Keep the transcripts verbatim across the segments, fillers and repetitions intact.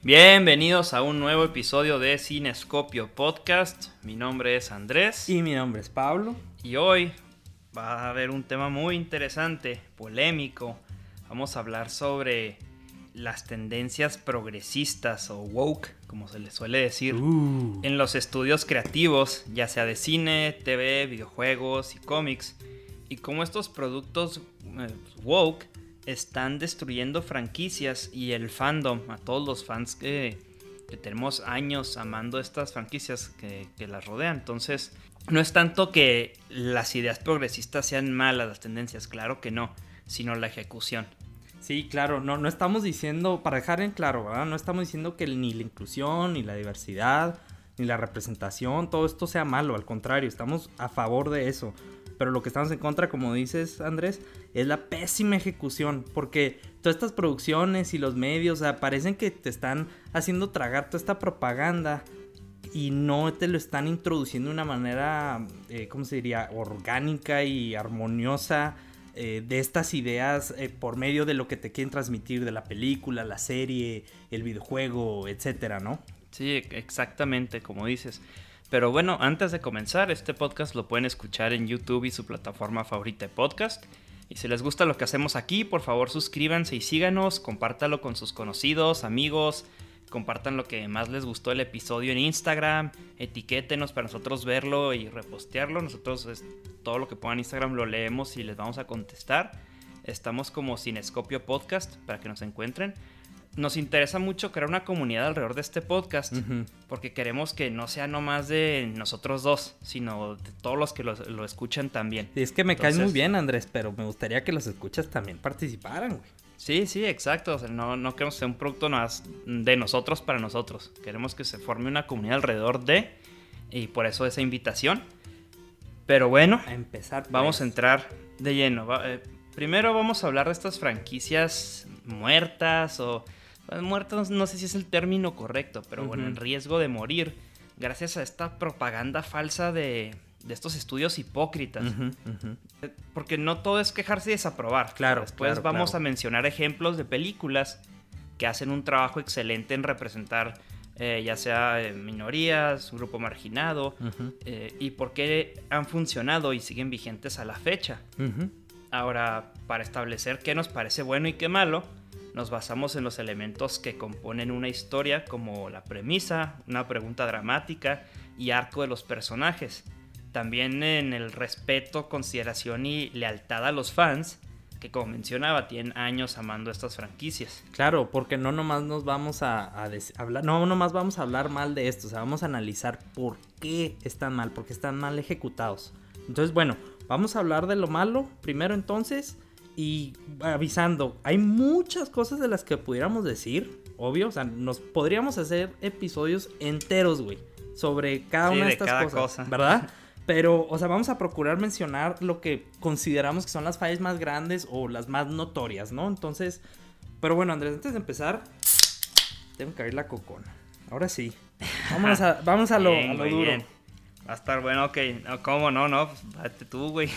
Bienvenidos a un nuevo episodio de Cinescopio Podcast. Mi nombre es Andrés. Y mi nombre es Pablo. Y hoy va a haber un tema muy interesante, polémico. Vamos a hablar sobre las tendencias progresistas o woke, como se les suele decir, Uh. en los estudios creativos, ya sea de cine, T V, videojuegos y cómics. Y cómo estos productos eh, woke están destruyendo franquicias y el fandom, a todos los fans que, que tenemos años amando estas franquicias que, que las rodean. Entonces, no es tanto que las ideas progresistas sean malas, las tendencias, claro que no, sino la ejecución. Sí, claro, no, no estamos diciendo, para dejar en claro, ¿verdad? No estamos diciendo que ni la inclusión, ni la diversidad, ni la representación, todo esto sea malo, al contrario, estamos a favor de eso. Pero lo que estamos en contra, como dices, Andrés, es la pésima ejecución. Porque todas estas producciones y los medios, o sea, parecen que te están haciendo tragar toda esta propaganda y no te lo están introduciendo de una manera, eh, ¿cómo se diría? Orgánica y armoniosa eh, de estas ideas eh, por medio de lo que te quieren transmitir de la película, la serie, el videojuego, etcétera, ¿no? Sí, exactamente, como dices. Pero bueno, antes de comenzar, este podcast lo pueden escuchar en YouTube y su plataforma favorita de podcast. Y si les gusta lo que hacemos aquí, por favor suscríbanse y síganos, compártalo con sus conocidos, amigos, compartan lo que más les gustó el episodio en Instagram, etiquétenos para nosotros verlo y repostearlo. Nosotros es, todo lo que pongan en Instagram lo leemos y les vamos a contestar. Estamos como Cinescopio Podcast para que nos encuentren. Nos interesa mucho crear una comunidad alrededor de este podcast, uh-huh. porque queremos que no sea nomás de nosotros dos, sino de todos los que lo, lo escuchan también. Y es que me Entonces, caes muy bien, Andrés, pero me gustaría que los escuchas también participaran, güey. Sí, sí, exacto. O sea, no, no queremos ser un producto más de nosotros para nosotros. Queremos que se forme una comunidad alrededor de, y por eso esa invitación. Pero bueno, a empezar, pues. Vamos a entrar de lleno. Va, eh, primero vamos a hablar de estas franquicias muertas o... Muertos, no sé si es el término correcto, pero uh-huh. bueno, en riesgo de morir gracias a esta propaganda falsa de, de estos estudios hipócritas. Uh-huh, uh-huh. Porque no todo es quejarse y desaprobar. Claro, Después claro, vamos claro. a mencionar ejemplos de películas que hacen un trabajo excelente en representar eh, ya sea eh, minorías, un grupo marginado, uh-huh. eh, y por qué han funcionado y siguen vigentes a la fecha. Uh-huh. Ahora, para establecer qué nos parece bueno y qué malo, nos basamos en los elementos que componen una historia, como la premisa, una pregunta dramática y arco de los personajes. También en el respeto, consideración y lealtad a los fans, que como mencionaba, tienen años amando estas franquicias. Claro, porque no nomás nos vamos a, a des- hablar, no nomás vamos a hablar mal de esto, o sea, vamos a analizar por qué están mal, por qué están mal ejecutados. Entonces, bueno, vamos a hablar de lo malo primero entonces. Y avisando, hay muchas cosas de las que pudiéramos decir, obvio, o sea, nos podríamos hacer episodios enteros, güey, sobre cada sí, una de, de estas cada cosas, cosa. ¿verdad? Pero, o sea, vamos a procurar mencionar lo que consideramos que son las fallas más grandes o las más notorias, ¿no? Entonces, pero bueno, Andrés, antes de empezar, tengo que abrir la cocona. Ahora sí, vámonos a, vamos a lo, bien, a lo güey, duro. Bien. Va a estar bueno, ok. No, ¿cómo no? No, pues vete tú, güey.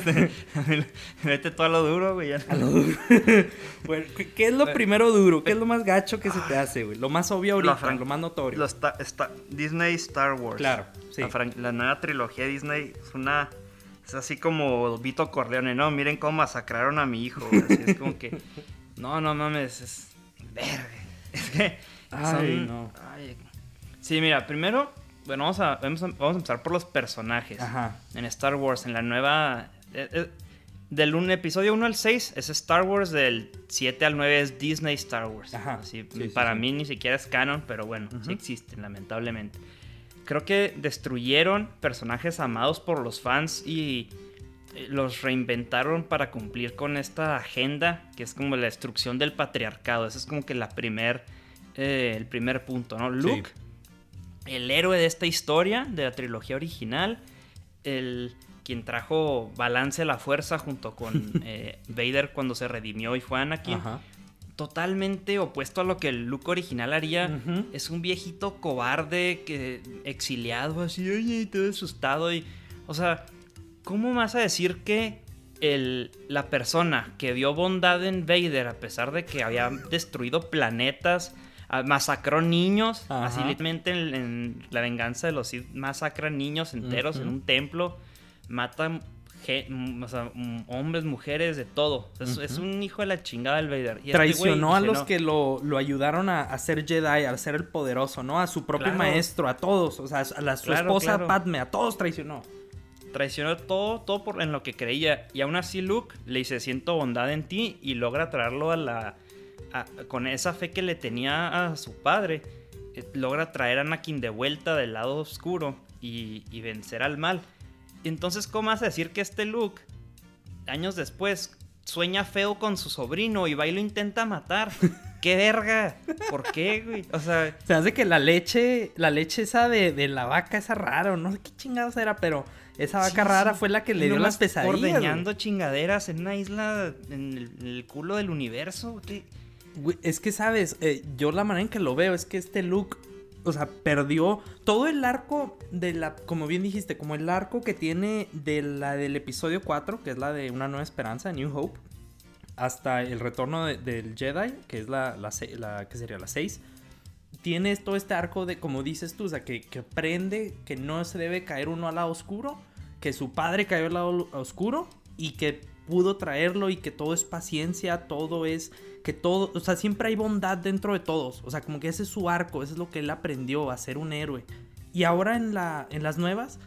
Vete tú a lo duro, güey. A lo duro. Bueno, ¿qué es lo primero duro? ¿Qué es lo más gacho que se te hace, güey? Lo más obvio ahorita, fran- lo más notorio. Lo sta- sta- Disney Star Wars. Claro, sí. La, fran- la nueva trilogía de Disney es una... Es así como Vito Corleone, ¿no? Miren cómo masacraron a mi hijo. Güey. Así es como que... No, no mames, es... Verga. Es que... Ay, son... no. Ay. Sí, mira, primero... Bueno, vamos a, vamos a, vamos a empezar por los personajes. Ajá. En Star Wars, en la nueva... Eh, eh, del un, episodio uno al seis es Star Wars, del siete al nueve es Disney Star Wars. Ajá. Así, Sí, para sí, mí sí. ni siquiera es canon, pero bueno, Uh-huh. sí existen, lamentablemente. Creo que destruyeron personajes amados por los fans y los reinventaron para cumplir con esta agenda, que es como la destrucción del patriarcado. Ese es como que la primer, eh, el primer punto, ¿no? Luke... Sí. El héroe de esta historia, de la trilogía original, el quien trajo balance a la fuerza junto con eh, Vader cuando se redimió y fue Anakin. Ajá. Totalmente opuesto a lo que el Luke original haría. Uh-huh. Es un viejito cobarde, que exiliado, así, oye, todo asustado. Y, o sea, ¿cómo vas a decir que el, la persona que vio bondad en Vader, a pesar de que había destruido planetas, a, masacró niños. Ajá. Así literalmente en, en La Venganza de los Sith masacran niños enteros uh-huh. en un templo. Matan ge, o sea, hombres, mujeres, de todo. Es, uh-huh. es un hijo de la chingada el Vader. Y traicionó este a los no. que lo, lo ayudaron a, a ser Jedi, a ser el poderoso, ¿no? A su propio claro. maestro, a todos. O sea, a la, su claro, esposa claro. Padme, a todos traicionó. Traicionó todo, todo por en lo que creía. Y aún así Luke le dice, siento bondad en ti. Y logra traerlo a la... A, con esa fe que le tenía a su padre. Eh, logra traer a Anakin de vuelta del lado oscuro. Y, y vencer al mal. Entonces, ¿cómo vas a decir que este Luke, años después, sueña feo con su sobrino y va y lo intenta matar? ¡Qué verga! ¿Por qué, güey? O sea... Se hace que la leche, la leche esa de, de la vaca, esa rara, no sé qué chingados era, pero esa vaca sí, rara sí. fue la que le dio las pesadillas. Ordeñando güey. Chingaderas en una isla en el, en el culo del universo. ¿Qué? Güey, es que, ¿sabes? Eh, yo la manera en que lo veo es que este Luke... O sea, perdió todo el arco de la... Como bien dijiste, como el arco que tiene de la del episodio cuatro, que es la de Una Nueva Esperanza, New Hope, hasta el retorno de, del Jedi, que es la, la, la... ¿Qué sería? La seis. Tiene todo este arco de, como dices tú, o sea, que, que aprende que no se debe caer uno al lado oscuro, que su padre cayó al lado oscuro y que pudo traerlo y que todo es paciencia, todo es... Que todo, o sea, siempre hay bondad dentro de todos. O sea, como que ese es su arco, eso es lo que él aprendió, a ser un héroe. Y ahora en, la, en las nuevas,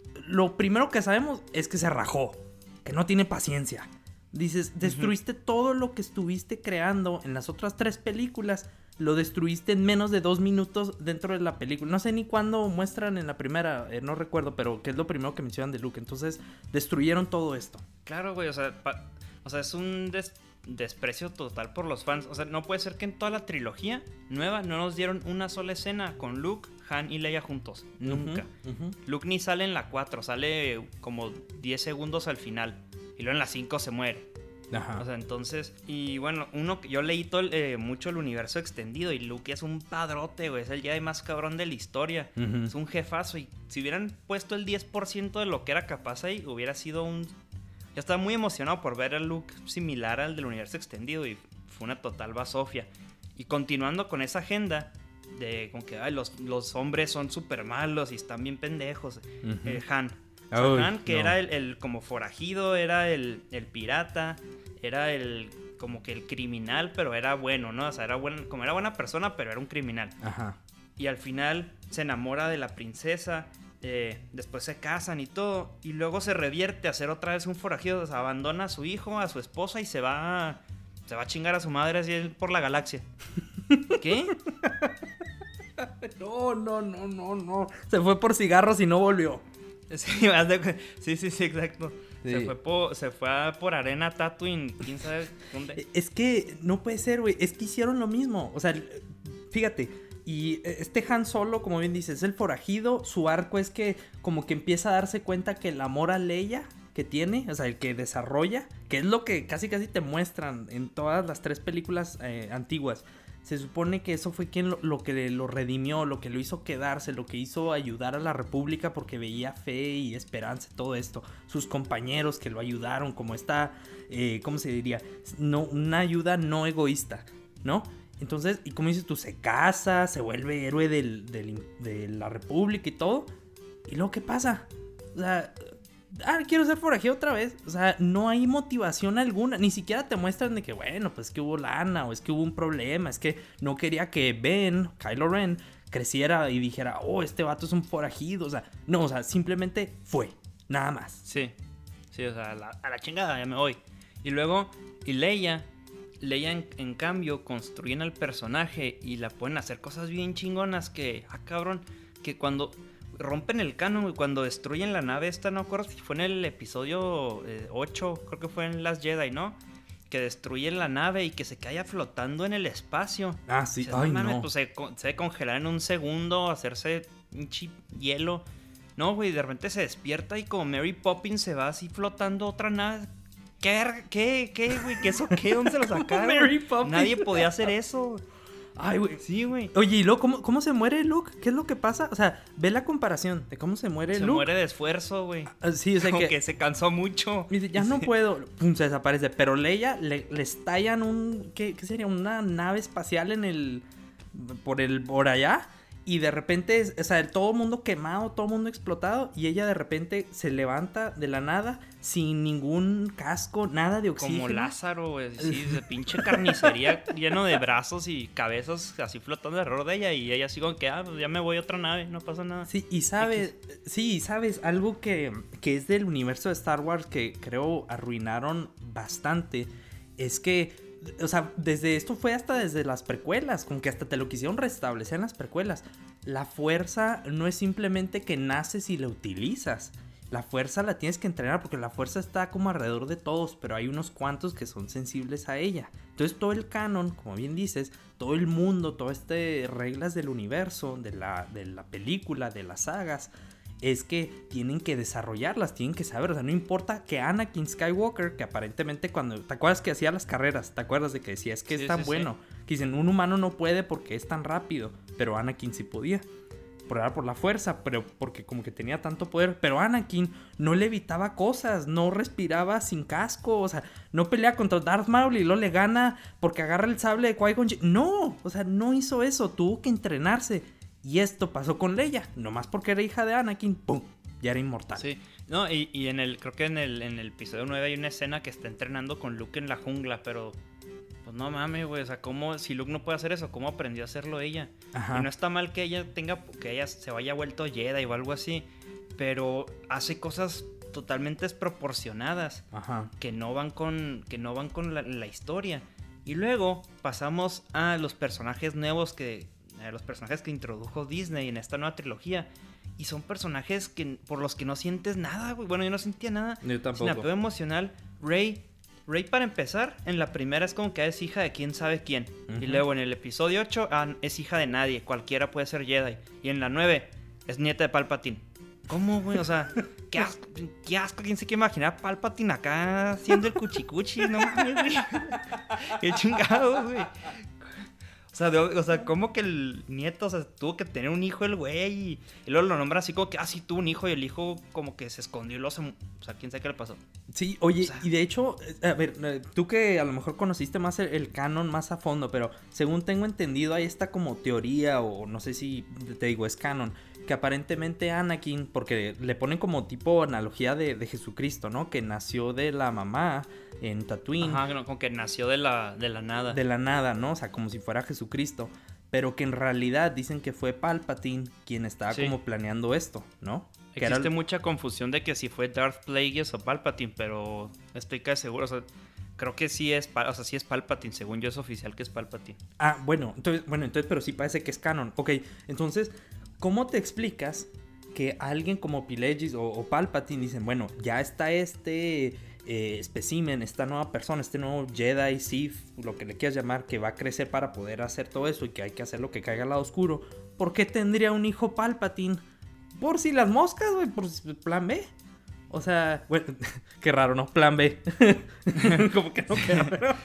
lo primero que sabemos es que se rajó, que no tiene paciencia. Dices, destruiste uh-huh. todo lo que estuviste creando en las otras tres películas, lo destruiste en menos de dos minutos dentro de la película. No sé ni cuándo muestran en la primera, eh, no recuerdo, pero que es lo primero que mencionan de Luke. Entonces, destruyeron todo esto. Claro, güey, o sea, pa- o sea es un... Des- desprecio total por los fans. O sea, no puede ser que en toda la trilogía nueva no nos dieron una sola escena con Luke, Han y Leia juntos. Nunca. Uh-huh, uh-huh. Luke ni sale en la cuatro, sale como diez segundos al final. Y luego en la cinco se muere. Ajá. O sea, entonces... Y bueno, uno yo leí todo, eh, mucho el universo extendido y Luke es un padrote, güey. Es el Jedi más cabrón de la historia. Uh-huh. Es un jefazo. Y si hubieran puesto el diez por ciento de lo que era capaz ahí, hubiera sido un... Yo estaba muy emocionado por ver a Luke similar al del universo extendido y fue una total basofia. Y continuando con esa agenda de como que ay, los, los hombres son súper malos y están bien pendejos. Uh-huh. eh, Han. O sea, Uy, Han, que no. era el, el como forajido, era el, el pirata, era el como que el criminal, pero era bueno, ¿no? O sea, era buen, como era buena persona, pero era un criminal. Ajá. Y al final se enamora de la princesa. Eh, después se casan y todo, y luego se revierte a ser otra vez un forajido, o sea, abandona a su hijo, a su esposa y se va a, se va a chingar a su madre así por la galaxia. ¿Qué? No, no, no, no, no. Se fue por cigarros y no volvió. Sí, sí, sí, sí, exacto. Sí. Se fue por, se fue a por arena Tatooine, quién sabe dónde. Es que no puede ser, güey, es que hicieron lo mismo, o sea, fíjate. Y este Han Solo, como bien dices, es el forajido. Su arco es que como que empieza a darse cuenta que el amor a Leia que tiene, o sea, el que desarrolla, que es lo que casi casi te muestran en todas las tres películas eh, antiguas. Se supone que eso fue quien lo, lo que lo redimió, lo que lo hizo quedarse, lo que hizo ayudar a la República porque veía fe y esperanza, todo esto. Sus compañeros que lo ayudaron, como esta, eh, ¿cómo se diría? No, una ayuda no egoísta, ¿no? Entonces, y como dices tú, se casa, se vuelve héroe del, del, de la República y todo. ¿Y luego qué pasa? O sea, ah, quiero ser forajido otra vez. O sea, no hay motivación alguna. Ni siquiera te muestran de que, bueno, pues que hubo lana o es que hubo un problema. Es que no quería que Ben, Kylo Ren, creciera y dijera, oh, este vato es un forajido. O sea, no, o sea, simplemente fue. Nada más. Sí, sí, o sea, a la, a la chingada, ya me voy. Y luego, y Leia... Leia, en, en cambio, construyen al personaje y la pueden hacer cosas bien chingonas que, ah, cabrón, que cuando rompen el canon y cuando destruyen la nave esta, no acuerdo si fue en el episodio eh, ocho, creo que fue en Last Jedi, ¿no? Que destruyen la nave y que se cae flotando en el espacio. Ah, sí, dices, ay, no. Mames, no. Pues se, se debe congelar en un segundo, hacerse un chip hielo. No, güey, de repente se despierta y como Mary Poppins se va así flotando otra nave. ¿Qué? ¿Qué? ¿Qué, güey? ¿Qué eso qué? ¿Dónde se lo sacaron? Mary Poppins. Nadie podía hacer eso. Ay, güey. Sí, güey. Oye, ¿y luego cómo, cómo se muere Luke? ¿Qué es lo que pasa? O sea, ve la comparación de cómo se muere se Luke. Se muere de esfuerzo, güey. Ah, sí, o sea como que... que se cansó mucho. Dice, ya sí. no puedo. Pum, se desaparece. Pero Leia le, le estallan un... ¿qué, ¿Qué sería? Una nave espacial en el... por el por allá. Y de repente, o sea, todo el mundo quemado, todo el mundo explotado. Y ella de repente se levanta de la nada sin ningún casco, nada de oxígeno. Como Lázaro, güey, sí, de pinche carnicería lleno de brazos y cabezas así flotando alrededor de ella. Y ella así como que, ah, pues ya me voy a otra nave, no pasa nada. Sí, y sabes, X. sí, sabes, algo que, que es del universo de Star Wars que creo arruinaron bastante. Es que, o sea, desde esto fue hasta desde las precuelas, como que hasta te lo quisieron restablecer en las precuelas. La fuerza no es simplemente que naces y la utilizas. La fuerza la tienes que entrenar porque la fuerza está como alrededor de todos, pero hay unos cuantos que son sensibles a ella. Entonces todo el canon, como bien dices, todo el mundo, todas estas reglas del universo, de la, de la película, de las sagas, es que tienen que desarrollarlas, tienen que saber, o sea, no importa que Anakin Skywalker, que aparentemente cuando, ¿te acuerdas que hacía las carreras? ¿Te acuerdas de que decía, es que sí, es tan sí, bueno? Sí. Que dicen, un humano no puede porque es tan rápido, pero Anakin sí podía. Por, por la fuerza, pero porque como que tenía tanto poder, pero Anakin no le evitaba cosas, no respiraba sin casco, o sea, no pelea contra Darth Maul y luego le gana porque agarra el sable de Qui-Gon Jinn. No, o sea, no hizo eso, tuvo que entrenarse. Y esto pasó con Leia, nomás porque era hija de Anakin, ¡pum! Ya era inmortal. Sí, no, y, y en el, creo que en el, en el episodio nueve hay una escena que está entrenando con Luke en la jungla, pero pues no mames, güey, o sea, ¿cómo, si Luke no puede hacer eso, cómo aprendió a hacerlo ella? Ajá. Y no está mal que ella tenga, que ella se vaya vuelto Jedi o algo así, pero hace cosas totalmente desproporcionadas. Ajá. que no van con, que no van con la, la historia. Y luego pasamos a los personajes nuevos que... los personajes que introdujo Disney en esta nueva trilogía. Y son personajes que, por los que no sientes nada, güey. Bueno, yo no sentía nada. Yo tampoco. Sin apego emocional. Rey, Rey para empezar, en la primera es como que es hija de quién sabe quién. Uh-huh. Y luego en el episodio ocho ah, es hija de nadie. Cualquiera puede ser Jedi. Y en la nueve es nieta de Palpatine. ¿Cómo, güey? O sea, qué asco, qué asco. ¿Quién se quiere imaginar a Palpatine acá haciendo el cuchicuchi? No mames, güey. Qué chingado, güey. O sea, de, o sea, como que el nieto, o sea, tuvo que tener un hijo el güey y, y luego lo nombra así como que, ah, sí, tuvo un hijo y el hijo como que se escondió y lo se... O sea, quién sabe qué le pasó. Sí, oye, o sea, y de hecho, a ver, tú que a lo mejor conociste más el, el canon más a fondo, pero según tengo entendido hay esta como teoría o no sé si te digo, es canon, que aparentemente Anakin, porque le ponen como tipo analogía de, de Jesucristo, ¿no? Que nació de la mamá en Tatooine. Ajá, como que nació de la, de la nada. De la nada, ¿no? O sea, como si fuera Jesucristo. Pero que en realidad dicen que fue Palpatine quien estaba sí. como planeando esto, ¿no? Que Existe era el... mucha confusión de que si fue Darth Plagueis o Palpatine, pero estoy casi seguro, o sea... Creo que sí es, o sea, sí es Palpatine, según yo es oficial que es Palpatine. Ah, bueno, entonces, bueno, entonces, pero sí parece que es canon. Ok, entonces, ¿cómo te explicas que alguien como Pilegis o, o Palpatine dicen, bueno, ya está este eh, espécimen, esta nueva persona, este nuevo Jedi, Sith, lo que le quieras llamar, que va a crecer para poder hacer todo eso y que hay que hacer lo que caiga al lado oscuro? ¿Por qué tendría un hijo Palpatine? Por si las moscas, güey, por plan B. O sea, bueno, qué raro, ¿no? Plan B. Como que no queda, pero...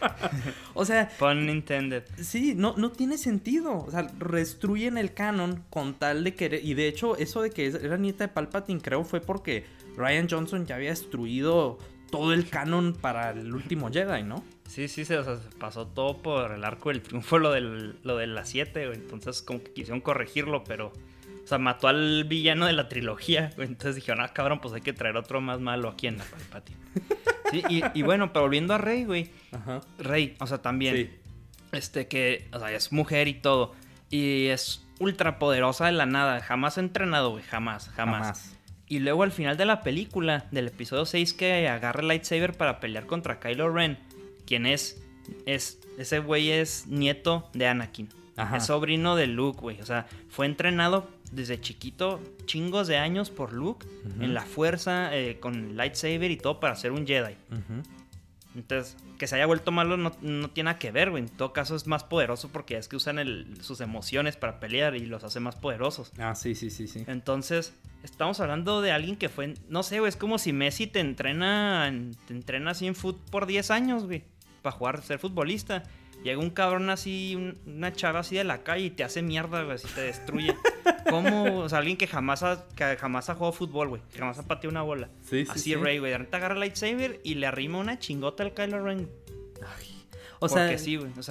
O sea... Pun intended. Sí, no, no tiene sentido. O sea, destruyen el canon con tal de querer... Y de hecho, eso de que era nieta de Palpatine, creo, fue porque Rian Johnson ya había destruido todo el canon para el último Jedi, ¿no? Sí, sí, sí, o sea, se pasó todo por el arco del triunfo, lo, del, lo de las siete, güey. Entonces, como que quisieron corregirlo, pero... O sea, mató al villano de la trilogía, güey. Entonces dijeron, ah, cabrón, pues hay que traer otro más malo aquí en la Palpatine. Sí, y, y bueno, pero volviendo a Rey, güey. Ajá. Rey, o sea, también. Sí. Este que, o sea, es mujer y todo. Y es ultra poderosa de la nada. Jamás ha entrenado, güey. Jamás, jamás, jamás. Y luego al final de la película, del episodio seis, que agarra el lightsaber para pelear contra Kylo Ren. Quien es, es, ese güey es nieto de Anakin. Ajá. Es sobrino de Luke, güey. O sea, fue entrenado desde chiquito, chingos de años por Luke, uh-huh. en la fuerza, eh, con lightsaber y todo para ser un Jedi. Uh-huh. Entonces, que se haya vuelto malo no, no tiene nada que ver, güey. En todo caso es más poderoso porque es que usan el, sus emociones para pelear y los hace más poderosos. Ah, sí, sí, sí, sí. Entonces, estamos hablando de alguien que fue, no sé, güey, es como si Messi te entrena, te entrena así en fútbol por diez años, güey, para jugar, ser futbolista. Llega un cabrón así, un, una chava así de la calle y te hace mierda, güey, así te destruye. ¿Cómo? O sea, alguien que jamás ha, que jamás ha jugado fútbol, güey, que jamás ha pateado una bola. Sí, sí, así sí. Rey, güey, de repente agarra el lightsaber y le arrima una chingota al Kylo Ren. Ay, o Porque sea, sí, güey, o sea,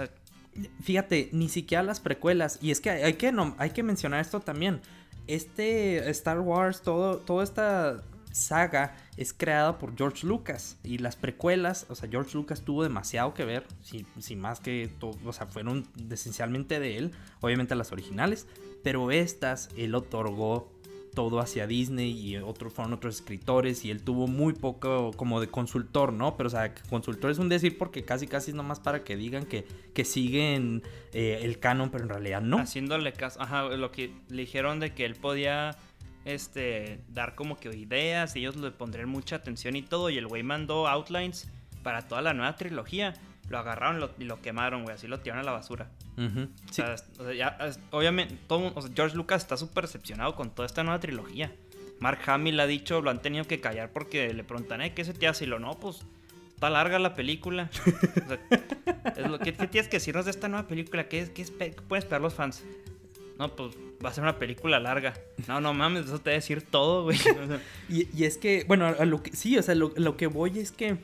Fíjate, ni siquiera las precuelas. Y es que hay que, no, hay que mencionar esto también. Este Star Wars, todo, toda esta saga es creada por George Lucas. Y las precuelas, o sea, George Lucas tuvo demasiado que ver. Sin, sin más que todo, o sea, fueron esencialmente de él. Obviamente las originales. Pero estas, él otorgó todo hacia Disney y otros fueron otros escritores y él tuvo muy poco como de consultor, ¿no? Pero o sea, consultor es un decir porque casi casi es nomás para que digan que, que siguen eh, el canon, pero en realidad no. Haciéndole caso, ajá, lo que le dijeron de que él podía este dar como que ideas y ellos le pondrían mucha atención y todo, y el güey mandó outlines para toda la nueva trilogía. Lo agarraron lo, y lo quemaron, güey, así lo tiraron a la basura. Uh-huh. Sí. O sea, o sea ya, obviamente, todo, o sea, George Lucas está súper decepcionado con toda esta nueva trilogía. Mark Hamill ha dicho, lo han tenido que callar porque le preguntan, ¿eh, qué se te hace? Y lo, no, pues, está larga la película. O sea, es lo, ¿qué, ¿qué tienes que decirnos de esta nueva película? ¿Qué, qué, ¿Qué pueden esperar los fans? No, pues, va a ser una película larga. No, no mames, eso te va a decir todo, güey. O sea, y, y es que, bueno, a lo que, sí, o sea, lo, lo que voy es que...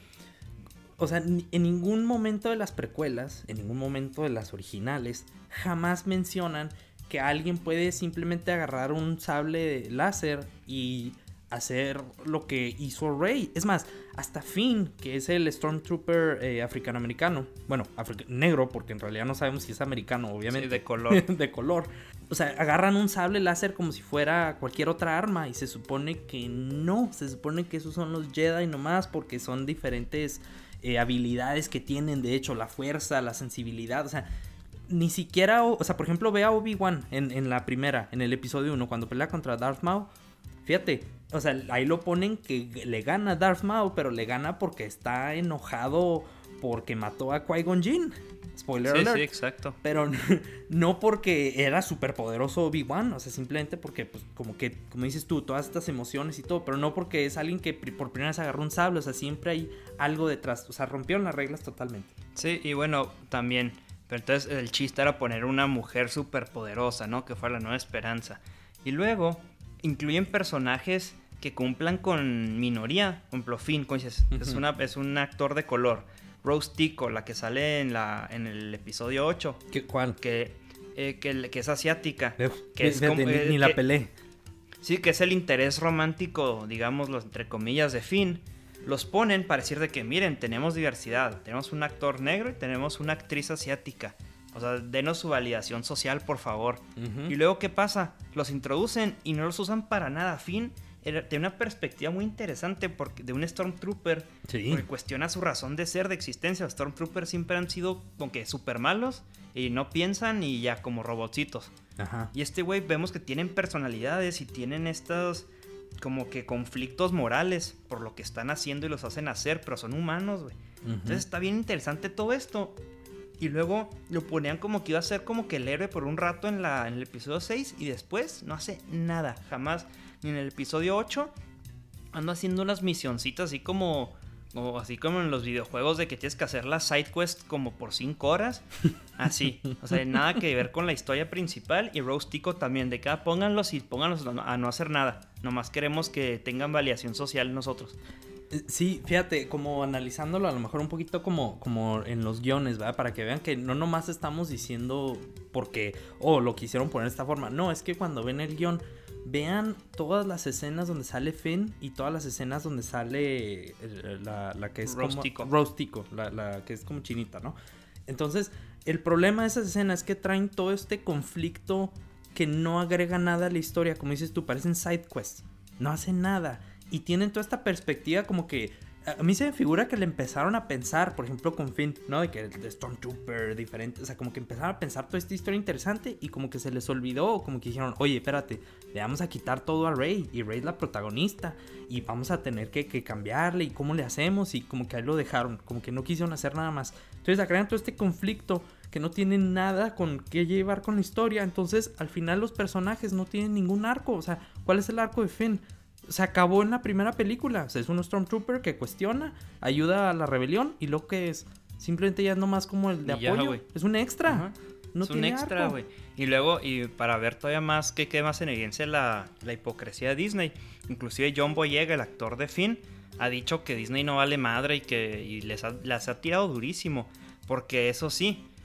O sea, en ningún momento de las precuelas, en ningún momento de las originales, jamás mencionan que alguien puede simplemente agarrar un sable láser y hacer lo que hizo Rey. Es más, hasta Finn, que es el Stormtrooper eh, africano-americano, bueno, afric- negro, porque en realidad no sabemos si es americano, obviamente. Sí, de color. de color. O sea, agarran un sable láser como si fuera cualquier otra arma y se supone que no, se supone que esos son los Jedi nomás porque son diferentes... Eh, habilidades que tienen, de hecho, la fuerza, la sensibilidad, o sea, ni siquiera, o sea, por ejemplo, ve a Obi-Wan en, en la primera, en el episodio uno, cuando pelea contra Darth Maul, fíjate, o sea, ahí lo ponen que le gana a Darth Maul, pero le gana porque está enojado porque mató a Qui-Gon Jinn. Spoiler sí, alert. Sí, exacto. Pero no porque era súper poderoso Obi-Wan, o sea, simplemente porque, pues, como que, como dices tú, todas estas emociones y todo, pero no porque es alguien que por primera vez agarró un sable, o sea, siempre hay algo detrás, o sea, rompieron las reglas totalmente. Sí, y bueno, también, pero entonces el chiste era poner una mujer súper poderosa, ¿no? Que fuera la nueva esperanza. Y luego incluyen personajes que cumplan con minoría, por ejemplo, Finn, como dices, uh-huh. es, una, es un actor de color. Rose Tico, la que sale en la en el episodio ocho. ¿Qué, ¿Cuál? Que, eh, que, que es asiática. Eh, que es de, como, de, eh, ni que, la peleé. Sí, que es el interés romántico, digámoslo, entre comillas, de Finn. Los ponen para decir de que, miren, tenemos diversidad. Tenemos un actor negro y tenemos una actriz asiática. O sea, denos su validación social, por favor. Uh-huh. Y luego, ¿qué pasa? Los introducen y no los usan para nada. Finn era, tiene una perspectiva muy interesante porque, de un Stormtrooper, sí. porque cuestiona su razón de ser, de existencia. Los Stormtroopers siempre han sido como que súper malos y no piensan y ya como robotcitos. Ajá. Y este güey vemos que tienen personalidades y tienen estos como que conflictos morales por lo que están haciendo y los hacen hacer, pero son humanos, güey. Uh-huh. Entonces está bien interesante todo esto. Y luego lo ponían como que iba a ser como que el héroe por un rato en, la, en el episodio seis y después no hace nada, jamás. Ni en el episodio ocho ando haciendo unas misioncitas así como, como así como en los videojuegos de que tienes que hacer la side quest como por cinco horas. Así, o sea, nada que ver con la historia principal. Y Rose Tico también, de que ah, pónganlos y pónganlos a no hacer nada. Nomás queremos que tengan validación social nosotros. Sí, fíjate, como analizándolo a lo mejor un poquito como, como en los guiones, ¿verdad? Para que vean que no nomás estamos diciendo porque, oh, lo quisieron poner de esta forma. No, es que cuando ven el guión, vean todas las escenas donde sale Finn y todas las escenas donde sale la, la que es Rose como... Tico. Rose Tico, la, la que es como chinita, ¿no? Entonces, el problema de esas escenas es que traen todo este conflicto que no agrega nada a la historia. Como dices tú, parecen side quests. No hacen nada. Y tienen toda esta perspectiva como que... A mí se me figura que le empezaron a pensar, por ejemplo, con Finn, ¿no? De que el Stormtrooper, diferente... O sea, como que empezaron a pensar toda esta historia interesante y como que se les olvidó. O como que dijeron, oye, espérate, le vamos a quitar todo a Rey. Y Rey es la protagonista. Y vamos a tener que, que cambiarle. ¿Y cómo le hacemos? Y como que ahí lo dejaron. Como que no quisieron hacer nada más. Entonces, crean todo este conflicto que no tiene nada con qué llevar con la historia. Entonces, al final los personajes no tienen ningún arco. O sea, ¿cuál es el arco de Finn? Se acabó en la primera película. O sea, es un Stormtrooper que cuestiona, ayuda a la rebelión y lo que es simplemente ya es nomás como el de y apoyo. Ya, es un extra. Ajá. No es tiene un extra, güey. Y luego, y para ver todavía más que quede más en evidencia la, la hipocresía de Disney. Inclusive John Boyega, el actor de Finn, ha dicho que Disney no vale madre y que y les, ha, les ha tirado durísimo. Porque eso sí,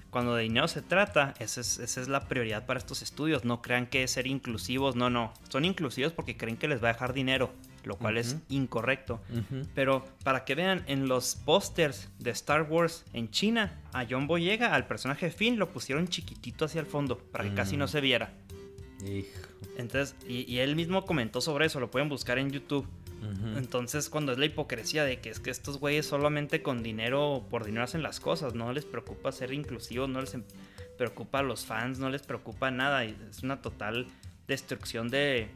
cuando de dinero se trata, esa es, esa es la prioridad para estos estudios. No crean que es ser inclusivos, no, no. Son inclusivos porque creen que les va a dejar dinero, lo cual uh-huh. es incorrecto. Uh-huh. Pero para que vean, en los pósters de Star Wars en China, a John Boyega, al personaje de Finn, lo pusieron chiquitito hacia el fondo, para que uh-huh. casi no se viera. Hijo. Entonces, y, y él mismo comentó sobre eso, lo pueden buscar en YouTube. Uh-huh. Entonces, cuando es la hipocresía de que es que estos güeyes solamente con dinero, por dinero hacen las cosas, no les preocupa ser inclusivos, no les preocupa a los fans, no les preocupa nada, y es una total destrucción de,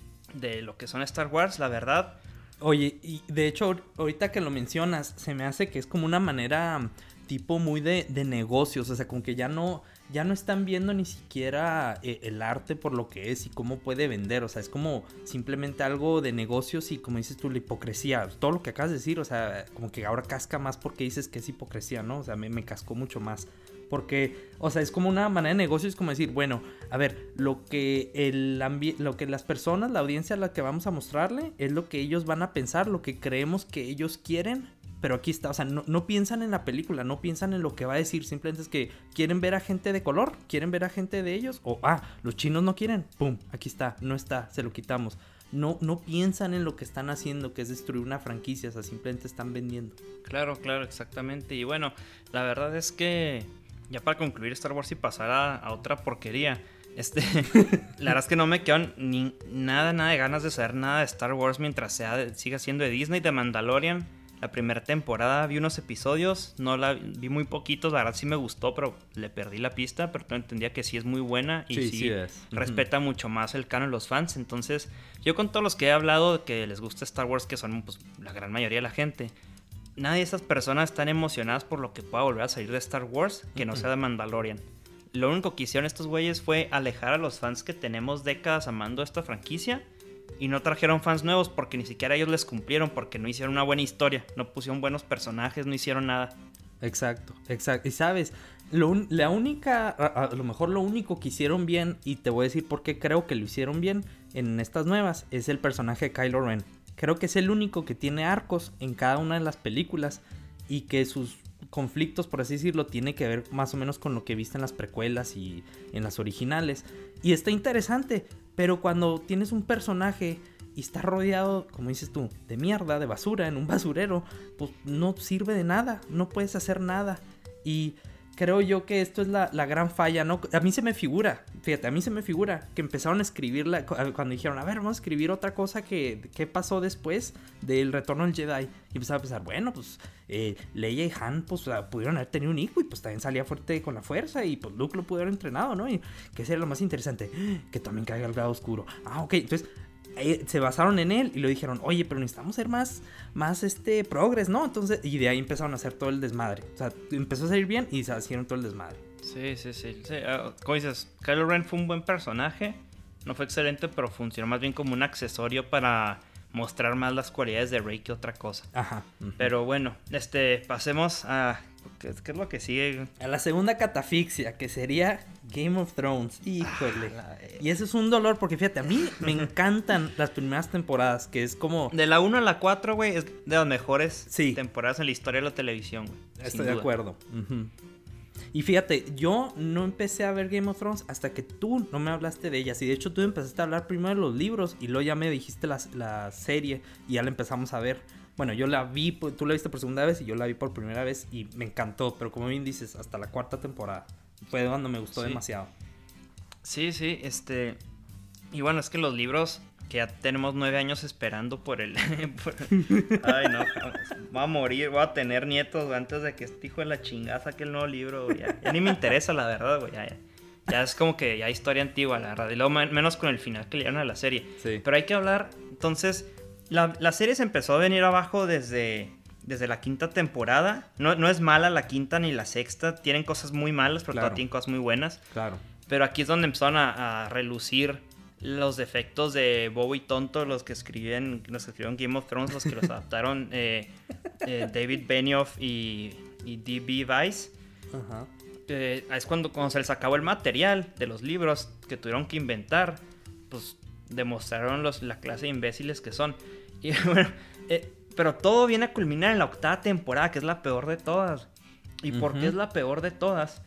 de lo que son Star Wars, la verdad. Oye, y de hecho, ahorita que lo mencionas, se me hace que es como una manera tipo muy de, de negocios, o sea, como que ya no... ya no están viendo ni siquiera eh, el arte por lo que es y cómo puede vender, o sea, es como simplemente algo de negocios y como dices tú, la hipocresía, todo lo que acabas de decir, o sea, como que ahora casca más porque dices que es hipocresía, ¿no? O sea, me, me cascó mucho más, porque, o sea, es como una manera de negocio, es como decir, bueno, a ver, lo que el ambi- lo que las personas, la audiencia a la que vamos a mostrarle, es lo que ellos van a pensar, lo que creemos que ellos quieren. Pero aquí está, o sea, no, no piensan en la película, no piensan en lo que va a decir, simplemente es que quieren ver a gente de color, quieren ver a gente de ellos, o ah, los chinos no quieren, pum, aquí está, no está, se lo quitamos. No, no piensan en lo que están haciendo, que es destruir una franquicia, o sea, simplemente están vendiendo. Claro, claro, exactamente. Y bueno, la verdad es que, ya para concluir Star Wars y pasar a, a otra porquería, este, la verdad es que no me quedan ni nada, nada de ganas de saber nada de Star Wars mientras sea, siga siendo de Disney, de Mandalorian. La primera temporada vi unos episodios, no la vi muy poquitos, la verdad sí me gustó, pero le perdí la pista, pero no entendía que sí es muy buena y sí, sí, sí es. Respeta uh-huh. mucho más el canon de los fans. Entonces, yo con todos los que he hablado que les gusta Star Wars, que son pues, la gran mayoría de la gente, nadie de esas personas están emocionadas por lo que pueda volver a salir de Star Wars que no uh-huh. sea de Mandalorian. Lo único que hicieron estos güeyes fue alejar a los fans que tenemos décadas amando esta franquicia. Y no trajeron fans nuevos porque ni siquiera ellos les cumplieron, porque no hicieron una buena historia, no pusieron buenos personajes, no hicieron nada. Exacto, exacto. Y sabes, lo, la única, a, a lo mejor lo único que hicieron bien, y te voy a decir por qué creo que lo hicieron bien en estas nuevas, es el personaje de Kylo Ren. Creo que es el único que tiene arcos en cada una de las películas y que sus conflictos, por así decirlo, tiene que ver más o menos con lo que viste en las precuelas y en las originales. Y está interesante, pero cuando tienes un personaje y está rodeado, como dices tú, de mierda, de basura, en un basurero, pues no sirve de nada, no puedes hacer nada. Y creo yo que esto es la, la gran falla, ¿no? A mí se me figura, fíjate, a mí se me figura que empezaron a escribirla cuando dijeron, a ver, vamos a escribir otra cosa que, que pasó después del Retorno del Jedi. Y empezaba a pensar, bueno, pues eh, Leia y Han pues pudieron haber tenido un hijo y pues también salía fuerte con la fuerza y pues Luke lo pudo haber entrenado, ¿no? Y que sería lo más interesante, que también caiga al lado oscuro. Ah, ok, entonces eh, se basaron en él y lo dijeron, oye, pero necesitamos ser más, más este, progres, ¿no? Entonces, y de ahí empezaron a hacer todo el desmadre. O sea, empezó a salir bien y se hicieron todo el desmadre. Sí, sí, sí. sí. Uh, como dices, Kylo Ren fue un buen personaje, no fue excelente, pero funcionó más bien como un accesorio para mostrar más las cualidades de Rey que otra cosa. Ajá. Uh-huh. Pero bueno, este, pasemos a... ¿Qué, ¿Qué es lo que sigue? A la segunda catafixia, que sería Game of Thrones. Híjole. Ah, y eso es un dolor, porque fíjate, a mí me encantan las primeras temporadas, que es como... De la uno a la cuatro, güey, es de las mejores sí. temporadas en la historia de la televisión, güey. Estoy de acuerdo. Uh-huh. Y fíjate, yo no empecé a ver Game of Thrones hasta que tú no me hablaste de ellas. Y de hecho tú empezaste a hablar primero de los libros y luego ya me dijiste la, la serie y ya la empezamos a ver. Bueno, yo la vi, tú la viste por segunda vez y yo la vi por primera vez y me encantó. Pero como bien dices, hasta la cuarta temporada fue cuando me gustó sí. demasiado. Sí, sí, este... Y bueno, es que los libros... que ya tenemos nueve años esperando por el... por... Ay, no, voy a morir, voy a tener nietos antes de que este hijo de la chingada saque el nuevo libro, güey. Ya, ya ni me interesa, la verdad, güey. Ya, ya. ya es como que ya historia antigua, la verdad. Y luego menos con el final que le dieron a la serie. Sí. Pero hay que hablar, entonces... La, la serie se empezó a venir abajo desde, desde la quinta temporada. No, no es mala la quinta ni la sexta. Tienen cosas muy malas, pero claro. todavía tienen cosas muy buenas. Claro. Pero aquí es donde empezaron a, a relucir... los defectos de Bobo y Tonto, los que escriben, los que escribieron Game of Thrones, los que los adaptaron eh, eh, David Benioff y, y D B Weiss. Uh-huh. Eh, es cuando, cuando se les acabó el material de los libros que tuvieron que inventar, pues demostraron los, la clase de imbéciles que son. Y bueno, eh, pero todo viene a culminar en la octava temporada, que es la peor de todas. ¿Y uh-huh. por qué es la peor de todas?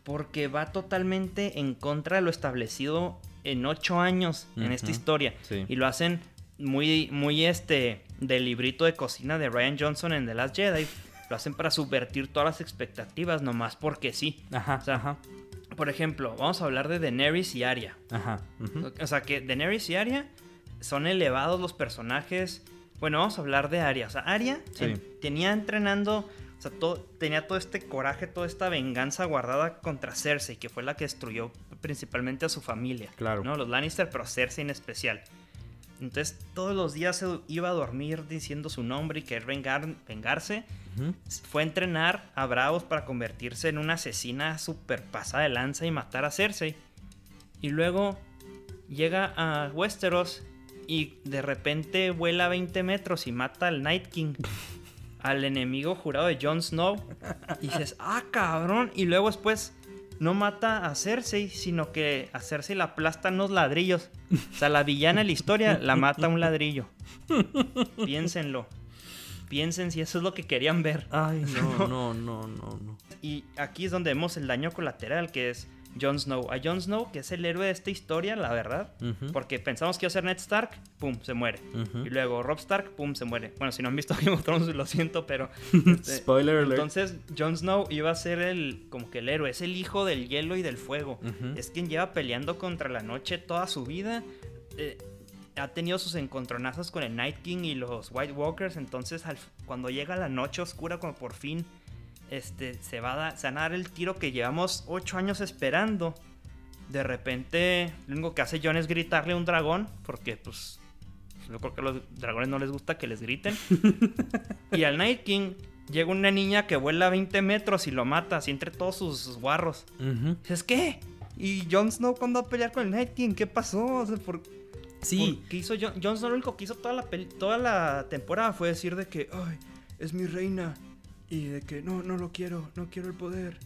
porque va totalmente en contra de lo establecido en ocho años uh-huh. en esta historia. Sí. Y lo hacen muy, muy este, del librito de cocina de Rian Johnson en The Last Jedi. Lo hacen para subvertir todas las expectativas, nomás porque sí. Ajá, o sea, ajá. Por ejemplo, vamos a hablar de Daenerys y Arya. Ajá. Uh-huh. O sea, que Daenerys y Arya son elevados los personajes. Bueno, vamos a hablar de Arya. O sea, Arya sí. en, tenía entrenando... O sea, todo, tenía todo este coraje, toda esta venganza guardada contra Cersei, que fue la que destruyó principalmente a su familia. Claro. ¿No? Los Lannister, pero Cersei en especial. Entonces, todos los días se iba a dormir diciendo su nombre y querer vengar, vengarse. Uh-huh. Fue a entrenar a Bravos para convertirse en una asesina súper pasada de lanza y matar a Cersei. Y luego llega a Westeros y de repente vuela veinte metros y mata al Night King. Al enemigo jurado de Jon Snow. Y dices, ah, cabrón. Y luego después no mata a Cersei, sino que a Cersei la aplastan unos ladrillos. O sea, la villana de la historia la mata un ladrillo. Piénsenlo. Piensen si eso es lo que querían ver. Ay, no, no, no, no, no. Y aquí es donde vemos el daño colateral, que es Jon Snow. A Jon Snow, que es el héroe de esta historia, la verdad. Uh-huh. Porque pensamos que iba a ser Ned Stark, pum, se muere. Uh-huh. Y luego Robb Stark, pum, se muere. Bueno, si no han visto Game of Thrones, lo siento, pero... este, Spoiler alert. Entonces, Jon Snow iba a ser el, como que el héroe. Es el hijo del hielo y del fuego. Uh-huh. Es quien lleva peleando contra la noche toda su vida. Eh, ha tenido sus encontronazos con el Night King y los White Walkers. Entonces, al, cuando llega la noche oscura, como por fin... Este, se va a dar, se van a dar el tiro que llevamos ocho años esperando. De repente, lo único que hace Jon es gritarle a un dragón, porque pues yo creo que a los dragones no les gusta que les griten. Y al Night King llega una niña que vuela veinte metros y lo mata así entre todos sus guarros. Uh-huh. Dices, ¿qué? ¿Y Jon Snow cuándo va a pelear con el Night King? ¿Qué pasó? O sea, ¿por, sí. ¿por qué hizo Jon? Jon Snow lo único que hizo toda la, peli- toda la temporada fue decir de que, ay, es mi reina. Y de que no, no lo quiero, no quiero el poder.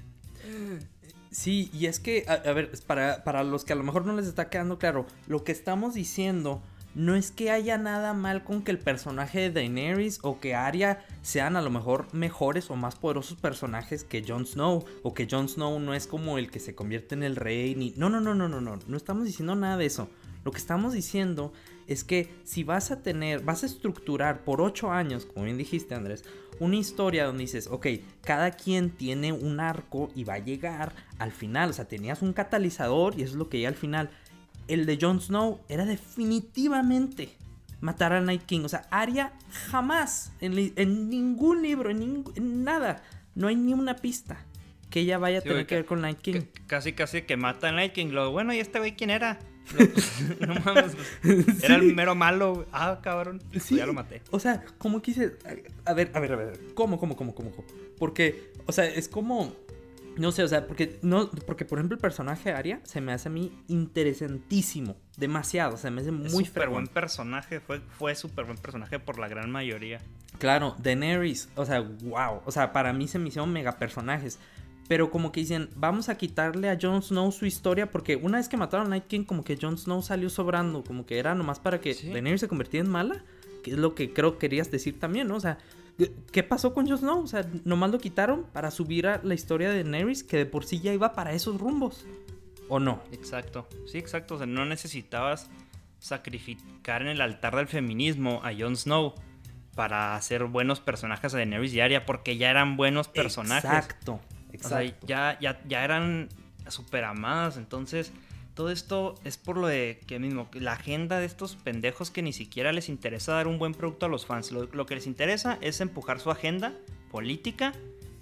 Sí, y es que, a, a ver, para, para los que a lo mejor no les está quedando claro, lo que estamos diciendo no es que haya nada mal con que el personaje de Daenerys o que Arya sean a lo mejor mejores o más poderosos personajes que Jon Snow, o que Jon Snow no es como el que se convierte en el rey, ni... No, no, no, no, no, no, no estamos diciendo nada de eso. Lo que estamos diciendo es que si vas a tener, vas a estructurar por ocho años, como bien dijiste, Andrés, una historia donde dices, ok, cada quien tiene un arco y va a llegar al final. O sea, tenías un catalizador y eso es lo que llega al final. El de Jon Snow era definitivamente matar al Night King. O sea, Arya jamás, en, li- en ningún libro, en, ning- en nada, no hay ni una pista que ella vaya a sí, tener que ver con Night King. C- casi, casi que mata al Night King. Lo bueno, ¿y este güey quién era? No, pues, no mames, pues, sí. Era el mero malo. Ah, cabrón, sí. Pues ya lo maté. O sea, como quise... A ver, a ver, a ver. ¿Cómo, cómo, cómo, cómo? cómo? Porque, o sea, es como... No sé, o sea, porque, no, porque por ejemplo el personaje Arya se me hace a mí interesantísimo. Demasiado, o sea, me hace muy fregón. Súper buen personaje, fue, fue súper buen personaje por la gran mayoría. Claro, Daenerys, o sea, wow. O sea, para mí se me hicieron mega personajes. Pero como que dicen, vamos a quitarle a Jon Snow su historia, porque una vez que mataron a Night King, como que Jon Snow salió sobrando, como que era nomás para que ¿sí? Daenerys se convirtiera en mala, que es lo que creo que querías decir también, ¿no? O sea, ¿qué pasó con Jon Snow? O sea, nomás lo quitaron para subir a la historia de Daenerys, que de por sí ya iba para esos rumbos, ¿o no? Exacto, sí, exacto, o sea, no necesitabas sacrificar en el altar del feminismo a Jon Snow para hacer buenos personajes a Daenerys y Arya, porque ya eran buenos personajes. Exacto. Exacto. O sea, ya, ya, ya eran súper amadas. Entonces, todo esto es por lo de que mismo, la agenda de estos pendejos que ni siquiera les interesa dar un buen producto a los fans. Lo, lo que les interesa es empujar su agenda política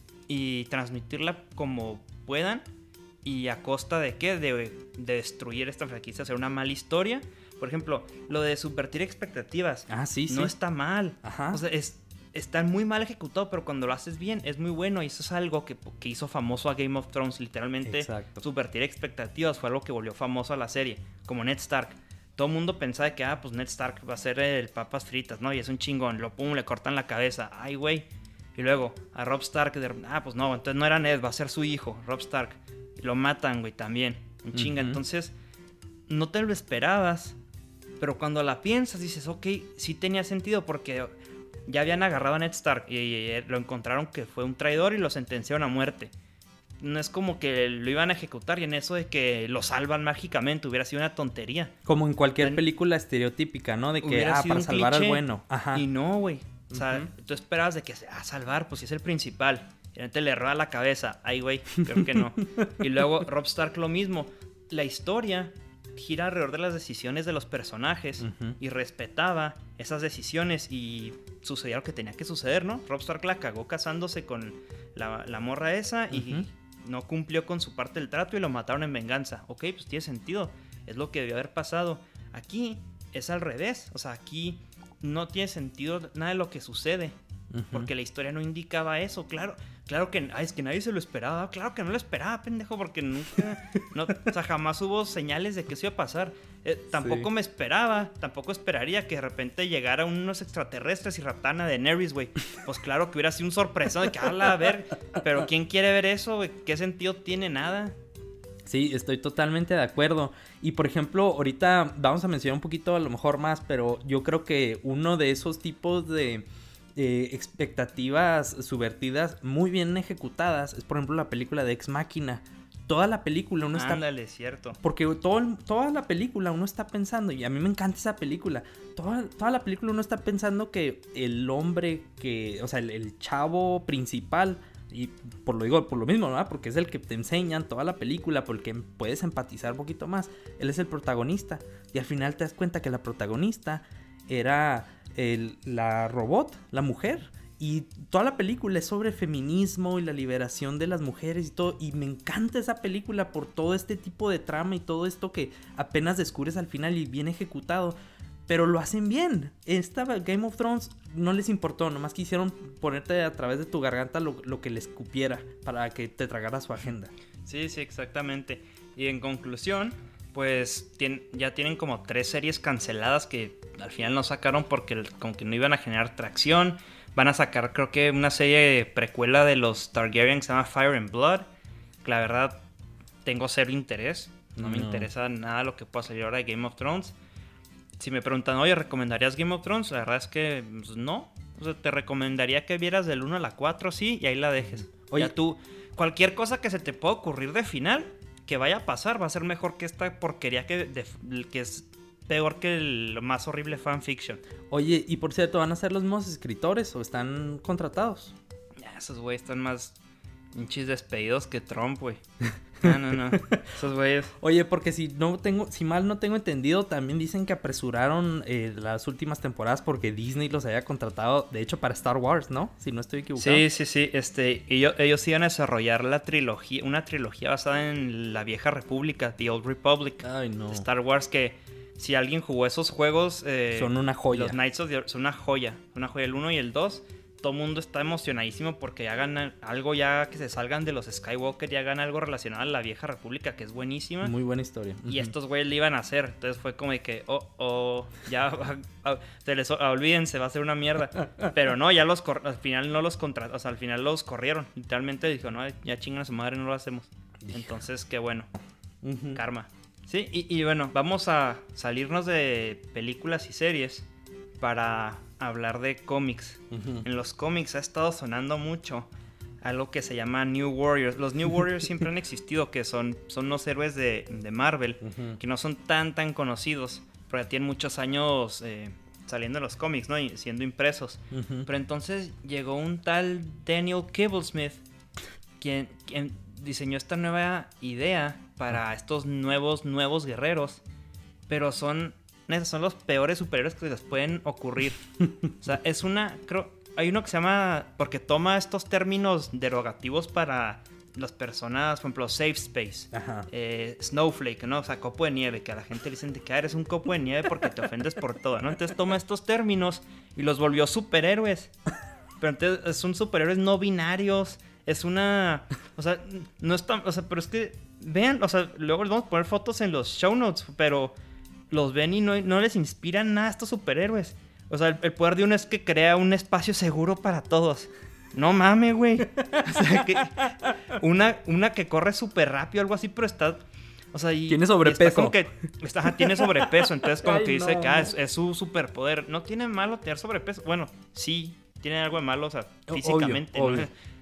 y transmitirla como puedan. ¿Y a costa de qué? De, de destruir esta franquicia, hacer una mala historia. Por ejemplo, lo de subvertir expectativas. Ah, sí, sí. No está mal. Ajá. O sea, es... está muy mal ejecutado, pero cuando lo haces bien es muy bueno. Y eso es algo que, que hizo famoso a Game of Thrones. Literalmente, exacto. Subvertir expectativas fue algo que volvió famoso a la serie. Como Ned Stark. Todo el mundo pensaba que, ah, pues Ned Stark va a ser el papas fritas, ¿no? Y es un chingón. Lo pum, le cortan la cabeza. Ay, güey. Y luego, a Robb Stark, de, ah, pues no, entonces no era Ned, va a ser su hijo, Robb Stark. Y lo matan, güey, también. Un chinga. Uh-huh. Entonces, no te lo esperabas. Pero cuando la piensas, dices, ok, sí tenía sentido porque... ya habían agarrado a Ned Stark y, y, y lo encontraron que fue un traidor y lo sentenciaron a muerte. no es como que lo iban a ejecutar y en eso de que lo salvan mágicamente hubiera sido una tontería. Como en cualquier película estereotípica, ¿no? De que, ah, para salvar al bueno. Ajá. Y no, güey. O sea, uh-huh. tú esperabas de que se va a salvar, pues si es el principal. Y entonces le roba la cabeza. Ay, güey, creo que no. Y luego Robb Stark lo mismo. La historia gira alrededor de las decisiones de los personajes uh-huh. y respetaba esas decisiones y sucedía lo que tenía que suceder, ¿no? Robb Stark la cagó casándose con la, la morra esa uh-huh. y no cumplió con su parte del trato y lo mataron en venganza. Ok, pues tiene sentido. Es lo que debió haber pasado. Aquí es al revés. O sea, aquí no tiene sentido nada de lo que sucede. Uh-huh. Porque la historia no indicaba eso. Claro, claro que, ay, es que nadie se lo esperaba. Claro que no lo esperaba, pendejo, porque nunca, no, o sea, jamás hubo señales de que eso iba a pasar. Eh, tampoco sí. me esperaba, tampoco esperaría que de repente llegara unos extraterrestres y raptaran a Daenerys, güey. Pues claro que hubiera sido un sorpresa de que, habla, a ver, pero ¿quién quiere ver eso, güey? ¿Qué sentido tiene? Nada. Sí, estoy totalmente de acuerdo. Y por ejemplo, ahorita vamos a mencionar un poquito a lo mejor más, pero yo creo que uno de esos tipos de eh, expectativas subvertidas muy bien ejecutadas es, por ejemplo, la película de Ex Machina. Toda la película uno está... Ándale, cierto. Porque todo, toda la película uno está pensando, y a mí me encanta esa película, toda, toda la película uno está pensando que el hombre que, o sea, el, el chavo principal... Y por lo digo, por lo mismo, ¿no? Porque es el que te enseñan toda la película, porque puedes empatizar un poquito más. Él es el protagonista. Y al final te das cuenta que la protagonista era el, la robot, la mujer. Y toda la película es sobre feminismo y la liberación de las mujeres y todo. Y me encanta esa película por todo este tipo de trama y todo esto que apenas descubres al final y bien ejecutado. Pero lo hacen bien. Esta Game of Thrones no les importó. Nomás quisieron ponerte a través de tu garganta lo, lo que les cupiera para que te tragara su agenda. Sí, sí, exactamente. Y en conclusión, pues tien, ya tienen como tres series canceladas que al final no sacaron porque como que no iban a generar tracción. Van a sacar, creo que una serie precuela de los Targaryen que se llama Fire and Blood. Que la verdad tengo cero interés. No, no me interesa nada lo que pueda salir ahora de Game of Thrones. Si me preguntan, oye, ¿recomendarías Game of Thrones? La verdad es que pues, no. O sea, te recomendaría que vieras del uno a la cuatro, sí, y ahí la dejes. Oye, ya tú, cualquier cosa que se te pueda ocurrir de final, que vaya a pasar, va a ser mejor que esta porquería que, de, que es peor que el más horrible fanfiction. Oye, y por cierto, ¿van a ser los mismos escritores o están contratados? Ya, esos güeyes están más hinchis despedidos que Trump, güey. No, no, no. Esos güeyes. Oye, porque si no tengo, si mal no tengo entendido, también dicen que apresuraron eh, las últimas temporadas porque Disney los había contratado, de hecho, para Star Wars, ¿no? Si no estoy equivocado. Sí, sí, sí. Este, ellos, ellos iban a desarrollar la trilogía, una trilogía basada en la vieja república, The Old Republic. Ay, no. Star Wars, que si alguien jugó esos juegos, eh, son una joya. Los Knights of the son una joya, una joya. El uno y el dos. Todo el mundo está emocionadísimo porque hagan algo ya, que se salgan de los Skywalker y hagan algo relacionado a la vieja república, que es buenísima. Muy buena historia. Y uh-huh. estos güeyes le iban a hacer. Entonces fue como de que, oh, oh, ya, se les, olvídense, va a ser una mierda. Pero no, ya los, al final no los contrataron, o sea, al final los corrieron. Literalmente dijo, no, ya chingan a su madre, no lo hacemos. Entonces, qué bueno. Uh-huh. Karma. Sí, y, y bueno, vamos a salirnos de películas y series para hablar de cómics. Uh-huh. En los cómics ha estado sonando mucho algo que se llama New Warriors. Los New Warriors siempre han existido, que son, son unos héroes de, de Marvel, uh-huh. que no son tan tan conocidos, pero ya tienen muchos años eh, saliendo en los cómics, ¿no? Y siendo impresos. Uh-huh. Pero entonces llegó un tal Daniel Kibblesmith, quien, quien diseñó esta nueva idea para estos nuevos, nuevos guerreros, pero son... son los peores superhéroes que les pueden ocurrir. O sea, es una... Creo, hay uno que se llama... Porque toma estos términos derogativos para las personas, por ejemplo, Safe Space. Ajá. Eh, Snowflake, ¿no? O sea, copo de nieve. Que a la gente le dicen que ah, eres un copo de nieve porque te ofendes por todo, ¿no? Entonces toma estos términos y los volvió superhéroes. Pero entonces son superhéroes no binarios. Es una... O sea, no es tan... O sea, pero es que... Vean, o sea, luego les vamos a poner fotos en los show notes, pero... los ven y no, no les inspiran nada a estos superhéroes. O sea, el, el poder de uno es que crea un espacio seguro para todos. No mames, güey. O sea, que una, una que corre súper rápido, algo así, pero está... O sea, y, tiene sobrepeso. Y está como que... Está, tiene sobrepeso, entonces como Ay, que dice no. que ah, es, es su superpoder. No tiene malo tener sobrepeso. Bueno, sí, tiene algo de malo, o sea, físicamente. Obvio, ¿no? obvio.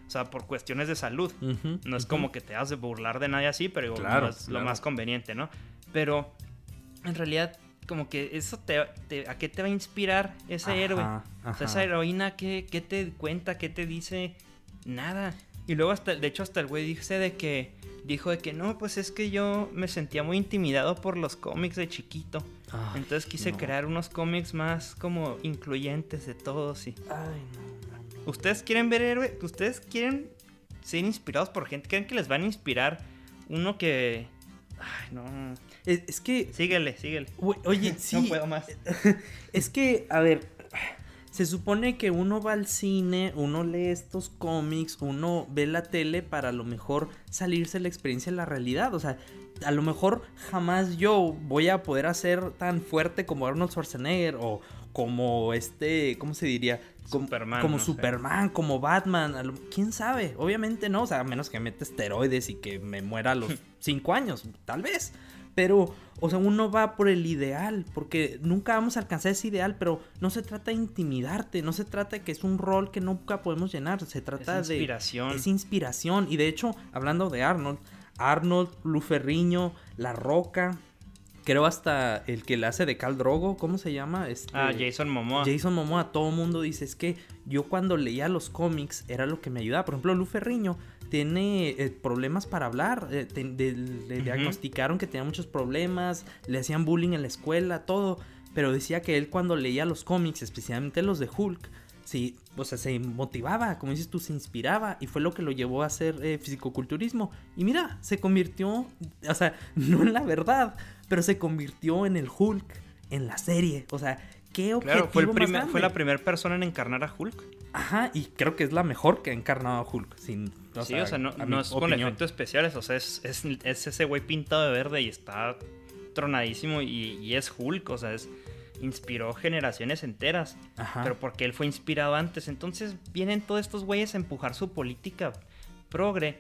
O sea, por cuestiones de salud. Uh-huh, no es uh-huh. como que te has de burlar de nadie así, pero claro, no es claro. lo más conveniente, ¿no? Pero en realidad, como que eso te, te ¿a qué te va a inspirar ese ajá, héroe? Ajá. O sea, esa heroína, ¿qué, ¿qué te cuenta? ¿Qué te dice? Nada. Y luego, hasta, de hecho, hasta el güey dice de que, dijo de que no, pues es que yo me sentía muy intimidado por los cómics de chiquito. Ay, entonces quise no. crear unos cómics más como incluyentes de todos. Y... Ay, no, no, no. ¿Ustedes quieren ver héroe? ¿Ustedes quieren ser inspirados por gente? ¿Creen que les van a inspirar uno que... Ay, no... Es, es que... Síguele, síguele. Oye, sí. No puedo más. Es que, a ver... Se supone que uno va al cine, uno lee estos cómics, uno ve la tele para a lo mejor salirse la experiencia de la realidad. O sea, a lo mejor jamás yo voy a poder hacer tan fuerte como Arnold Schwarzenegger o como este, ¿cómo se diría? Como Superman. Como no Superman, sé. como Batman. ¿Quién sabe? Obviamente no, o sea, a menos que meta esteroides y que me muera a los cinco años, tal vez. Pero, o sea, uno va por el ideal, porque nunca vamos a alcanzar ese ideal, pero no se trata de intimidarte, no se trata de que es un rol que nunca podemos llenar, se trata es de... inspiración. Es inspiración. Y de hecho, hablando de Arnold, Arnold, Lou Ferrigno, La Roca, creo hasta el que le hace de Khal Drogo, ¿cómo se llama? Este, ah, Jason Momoa. Jason Momoa, todo el mundo dice, es que yo cuando leía los cómics era lo que me ayudaba. Por ejemplo, Lou Ferrigno tiene eh, problemas para hablar, eh, te, de, le uh-huh. diagnosticaron que tenía muchos problemas, le hacían bullying en la escuela, todo, pero decía que él cuando leía los cómics, especialmente los de Hulk, sí, o sea, se motivaba, como dices tú, se inspiraba, y fue lo que lo llevó a hacer eh, fisicoculturismo, y mira, se convirtió, o sea, no en la verdad, pero se convirtió en el Hulk, en la serie, o sea, ¿qué objetivo claro, fue, el más primer, grande? fue la primera persona en encarnar a Hulk. Ajá, y creo que es la mejor que ha encarnado a Hulk. Sin, o sí, sea, o sea, no, no es opinión. Con efectos especiales, o sea, es, es, es ese güey pintado de verde y está tronadísimo y, y es Hulk, o sea, es, inspiró generaciones enteras. Ajá. Pero porque él fue inspirado antes. Entonces vienen todos estos güeyes a empujar su política progre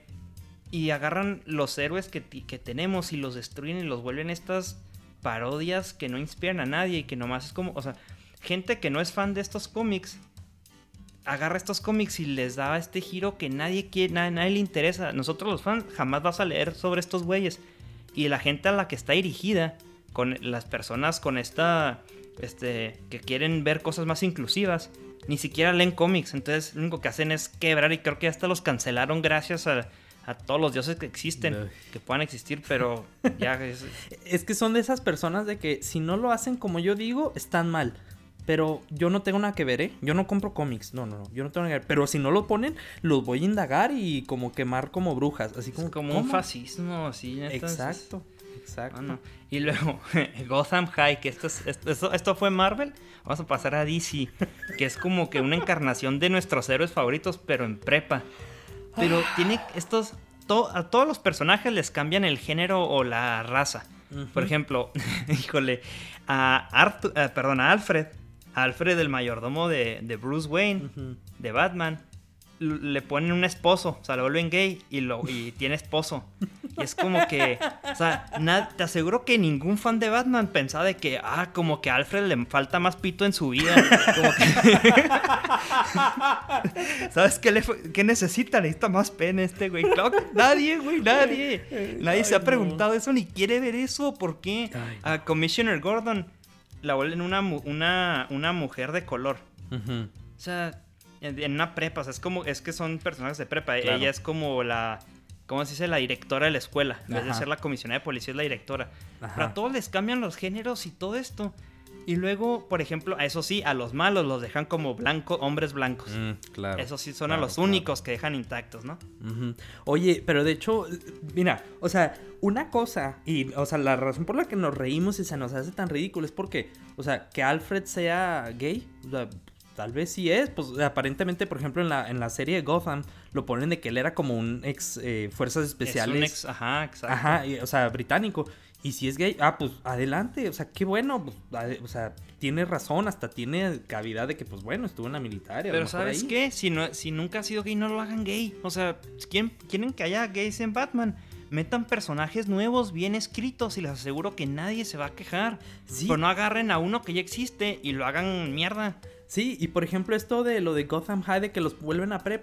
y agarran los héroes que, que tenemos y los destruyen y los vuelven estas parodias que no inspiran a nadie y que nomás es como, o sea, gente que no es fan de estos cómics agarra estos cómics y les da este giro que nadie quiere, nadie, nadie le interesa. Nosotros los fans jamás vas a leer sobre estos güeyes. Y la gente a la que está dirigida, con las personas con esta, este, que quieren ver cosas más inclusivas, ni siquiera leen cómics. Entonces lo único que hacen es quebrar y creo que hasta los cancelaron gracias a, a todos los dioses que existen, no. que puedan existir, pero ya es... es que son de esas personas de que si no lo hacen como yo digo, están mal. Pero yo no tengo nada que ver, ¿eh? Yo no compro cómics. No, no, no. Yo no tengo nada que ver. Pero si no lo ponen, los voy a indagar y como quemar como brujas. Así como... Es como ¿cómo? Un fascismo, así. Entonces... Exacto, exacto. Ah, no. Y luego, Gotham High, que esto, es, esto, esto fue Marvel. Vamos a pasar a D C, que es como que una encarnación de nuestros héroes favoritos, pero en prepa. Pero tiene estos... To, a todos los personajes les cambian el género o la raza. Uh-huh. Por ejemplo, híjole, a, Arthur, uh, perdón, a Alfred... Alfred, el mayordomo de, de Bruce Wayne, uh-huh. de Batman, l- le ponen un esposo, o sea, lo vuelven gay y, lo, y tiene esposo. Y es como que, o sea, na- te aseguro que ningún fan de Batman pensaba de que, ah, como que a Alfred le falta más pito en su vida. Como que... ¿Sabes qué, le fue? ¿Qué necesita? Necesita más pene este güey. Claro que nadie, güey, nadie. Nadie Ay, se ha preguntado no. eso ni quiere ver eso. ¿Por qué? Ay, a Commissioner Gordon la vuelven una, una, una mujer de color. Uh-huh. O sea, en, en una prepa. O sea, es como, es que son personajes de prepa. Claro. Ella es como la, ¿cómo se dice? La directora de la escuela. En vez de ser la comisionada de policía, es la directora. Ajá. Pero a todos les cambian los géneros y todo esto. Y luego, por ejemplo, a eso sí, a los malos los dejan como blancos, hombres blancos. Mm, claro. Eso sí son claro, a los claro. únicos que dejan intactos, ¿no? Uh-huh. Oye, pero de hecho, mira, o sea, una cosa, y, o sea, la razón por la que nos reímos y se nos hace tan ridículo es porque, o sea, que Alfred sea gay, o sea, tal vez sí es, pues aparentemente, por ejemplo, en la, en la serie de Gotham, lo ponen de que él era como un ex eh, fuerzas especiales. Es un ex, ajá, exacto. Ajá, y, o sea, británico. Y si es gay, ah, pues adelante, o sea, qué bueno, pues, o sea, tiene razón, hasta tiene cavidad de que, pues bueno, estuvo en la militar. Pero ¿sabes ahí? qué? Si, no, si nunca ha sido gay, no lo hagan gay. O sea, ¿quieren, quieren que haya gays en Batman? Metan personajes nuevos, bien escritos, y les aseguro que nadie se va a quejar. Sí. Pero no agarren a uno que ya existe y lo hagan mierda. Sí, y por ejemplo esto de lo de Gotham High, de que los vuelven a prepa,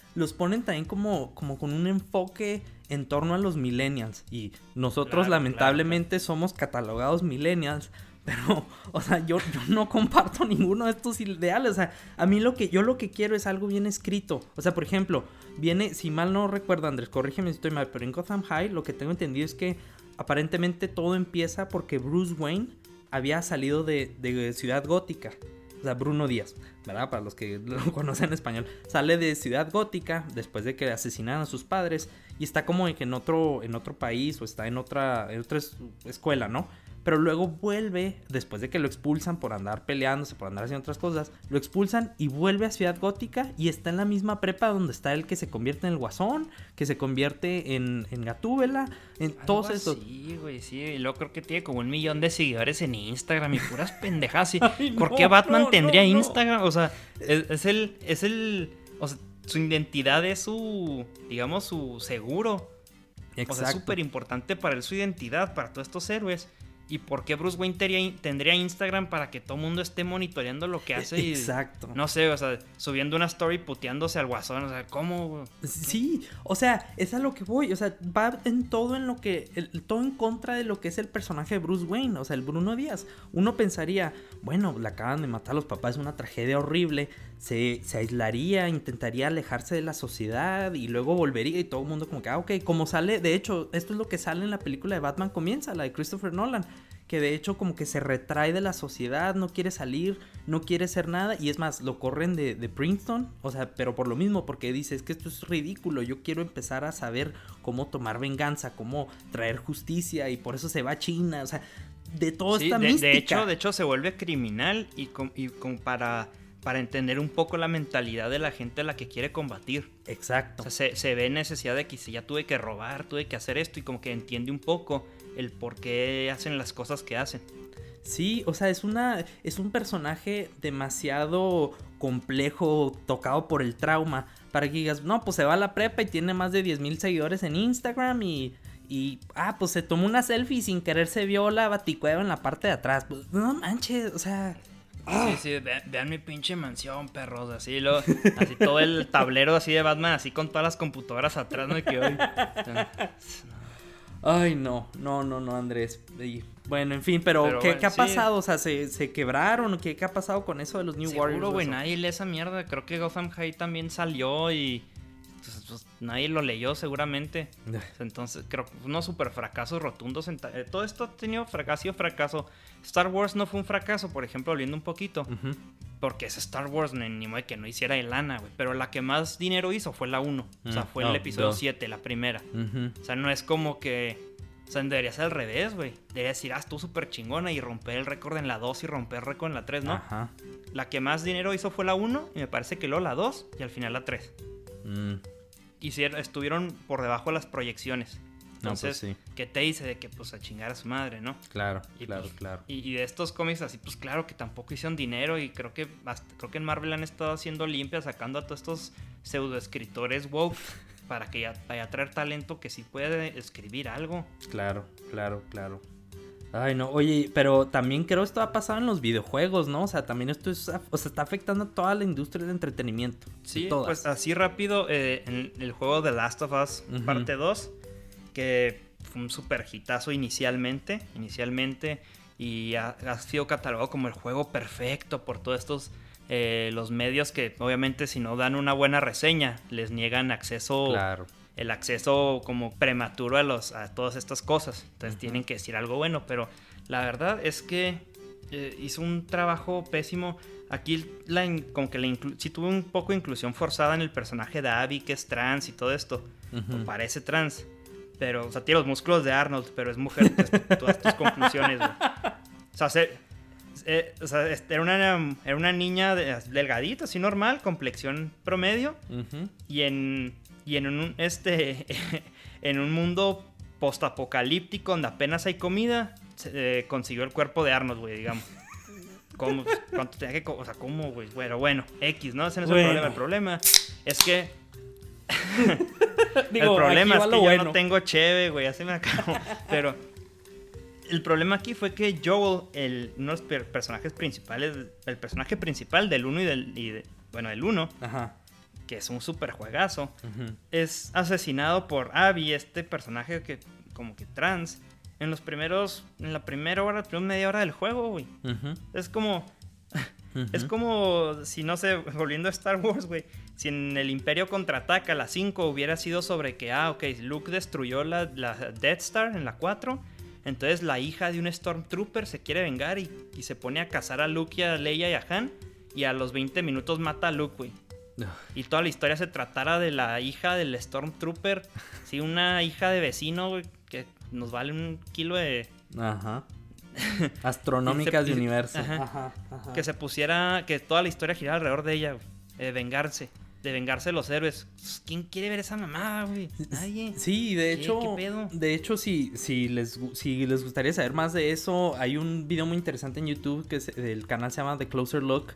los ponen también como, como con un enfoque en torno a los millennials. Y nosotros Claro, lamentablemente claro, claro. somos catalogados millennials. Pero, o sea, yo, yo no comparto ninguno de estos ideales. O sea, a mí lo que yo lo que quiero es algo bien escrito. O sea, por ejemplo, viene, si mal no recuerdo, Andrés, corrígeme si estoy mal, pero en Gotham High lo que tengo entendido es que aparentemente todo empieza porque Bruce Wayne había salido de, de Ciudad Gótica. O sea, Bruno Díaz, ¿verdad? Para los que lo conocen en español. Sale de Ciudad Gótica después de que asesinaron a sus padres. Y está como en otro, en otro país o está en otra, en otra es- escuela, ¿no? Pero luego vuelve, después de que lo expulsan por andar peleándose, por andar haciendo otras cosas, lo expulsan y vuelve a Ciudad Gótica y está en la misma prepa donde está el que se convierte en el Guasón, que se convierte en, en Gatúbela, en todos Algo estos. así, güey, sí. Y luego creo que tiene como un millón de seguidores en Instagram y puras pendejadas. Y Ay, ¿por no, qué Batman no, tendría no, no. Instagram? O sea, es, es el... Es el o sea, su identidad es su... Digamos, su seguro. O sea, es Exacto. súper importante para él su identidad, para todos estos héroes. ¿Y por qué Bruce Wayne tería- tendría Instagram para que todo el mundo esté monitoreando lo que hace? Y, Exacto. no sé, o sea, subiendo una story puteándose al Guasón. O sea, ¿cómo? Sí, o sea, es a lo que voy, o sea, va en todo en lo que, el, todo en contra de lo que es el personaje de Bruce Wayne, o sea, el Bruno Díaz. Uno pensaría, bueno, le acaban de matar a los papás, es una tragedia horrible, se, se aislaría, intentaría alejarse de la sociedad y luego volvería y todo el mundo como que, ah, ok, como sale, de hecho, esto es lo que sale en la película de Batman Comienza, la de Christopher Nolan, que de hecho como que se retrae de la sociedad, no quiere salir, no quiere hacer nada, y es más, lo corren de, de Princeton, o sea, pero por lo mismo, porque dice, es que esto es ridículo, yo quiero empezar a saber cómo tomar venganza, cómo traer justicia, y por eso se va a China, o sea, de toda Sí, esta de, mística. de hecho, de hecho se vuelve criminal y, com- y como para, para entender un poco la mentalidad de la gente a la que quiere combatir. Exacto. O sea, se, se ve necesidad de que si ya tuve que robar, tuve que hacer esto y como que entiende un poco el por qué hacen las cosas que hacen. Sí, o sea, es una es un personaje demasiado complejo, tocado por el trauma, para que digas, no, pues se va a la prepa y tiene más de diez mil seguidores en Instagram y, y, ah, pues se tomó una selfie y sin querer se vio la baticueva en la parte de atrás. Pues, no manches, o sea... Sí, sí, vean, vean mi pinche mansión, perros, así, lo, así todo el tablero así de Batman, así con todas las computadoras atrás, ¿no? Y que hoy... Ay, no, no, no, no, Andrés. Y, bueno, en fin, pero, Pero ¿qué, bueno, ¿qué ha sí. pasado? O sea, ¿se, se quebraron? ¿Qué, ¿Qué ha pasado con eso de los New Warriors? Seguro, güey, Eso? nadie lee esa mierda. Creo que Gotham High también salió y pues, pues, nadie lo leyó seguramente. Entonces, creo que unos super fracasos rotundos. En ta- eh, todo esto ha tenido fracaso, ha sido fracaso. Star Wars no fue un fracaso, por ejemplo, volviendo un poquito. Ujú. Porque es Star Wars, ni ni modo de que no hiciera de lana, güey. Pero la que más dinero hizo fue la uno. O sea, Mm, fue no, el episodio dos. siete, la primera. Ujú. O sea, no es como que... O sea, debería ser al revés, güey. Debería decir, ah, estuvo súper chingona y romper el récord en la dos y romper el récord en la tres, ¿no? Ajá. La que más dinero hizo fue la uno y me parece que luego la dos y al final la tres. Mm. Hicieron, estuvieron por debajo de las proyecciones. No, pues Entonces, sí. ¿qué te dice de que pues a chingar a su madre, no? Claro, Y, claro, pues, claro. Y, y de estos cómics así, pues claro que tampoco hicieron dinero y creo que hasta- creo que en Marvel han estado haciendo limpias, sacando a todos estos pseudo escritores woke para que ya vaya a traer talento que sí puede escribir algo. Claro, claro, claro. Ay, no, oye, pero también creo esto ha pasado en los videojuegos, ¿no? O sea, también esto es, o sea, está afectando a toda la industria del entretenimiento. Sí, todas. pues así rápido, eh, en el juego The Last of Us Ujú. parte dos, que fue un super hitazo inicialmente, inicialmente, y ha, ha sido catalogado como el juego perfecto por todos estos, eh, los medios que obviamente si no dan una buena reseña, les niegan acceso, Claro. el acceso como prematuro a, los, a todas estas cosas, entonces Ujú. tienen que decir algo bueno, pero la verdad es que eh, hizo un trabajo pésimo. Aquí la in- como que la inclu- sí tuvo un poco de inclusión forzada en el personaje de Abby, que es trans y todo esto. Ujú. O parece trans. Pero, o sea, tiene los músculos de Arnold, pero es mujer. Entonces, todas tus conclusiones, güey. O sea, se- eh, o sea, este, era, una, era una niña de- delgadita, así normal, complexión promedio. Ujú. Y en, y en un, este, en un mundo postapocalíptico donde apenas hay comida, se- eh, consiguió el cuerpo de Arnold, güey, digamos. ¿Cómo? ¿Cuánto tenía que co- O sea, ¿cómo, güey? Bueno, bueno, X, ¿no? Ese no es Bueno. el problema. El problema es que... Digo, el problema aquí va es que lo yo bueno. no tengo cheve, güey, así me acabo. Pero el problema aquí fue que Joel, el, uno de los per- personajes principales, el personaje principal del uno y del... y de- bueno, del uno, Ajá. que es un super juegazo, Uh-huh. es asesinado por Abby, este personaje que como que trans, en los primeros, en la primera hora, la primera media hora del juego, güey. Uh-huh. Es como... Uh-huh. Es como si, no sé, volviendo a Star Wars, güey. Si en el Imperio Contraataca, la cinco, hubiera sido sobre que, ah, ok, Luke destruyó la, la Death Star en la cuatro. Entonces la hija de un Stormtrooper se quiere vengar y, y se pone a cazar a Luke y a Leia y a Han. Y a los veinte minutos mata a Luke, güey. Y toda la historia se tratara de la hija del Stormtrooper. Sí, una hija de vecino, güey, que nos vale un kilo de... Ajá. Astronómicas de universo. Ajá. Ajá, ajá. Que se pusiera, que toda la historia girara alrededor de ella, güey. De vengarse, de vengarse de los héroes. ¿Quién quiere ver esa mamada, güey? Nadie. Sí, de ¿Qué- hecho, qué pedo? de hecho, si, si, les, gu- si les gustaría saber más de eso, hay un video muy interesante en YouTube que es, el canal se llama The Closer Look.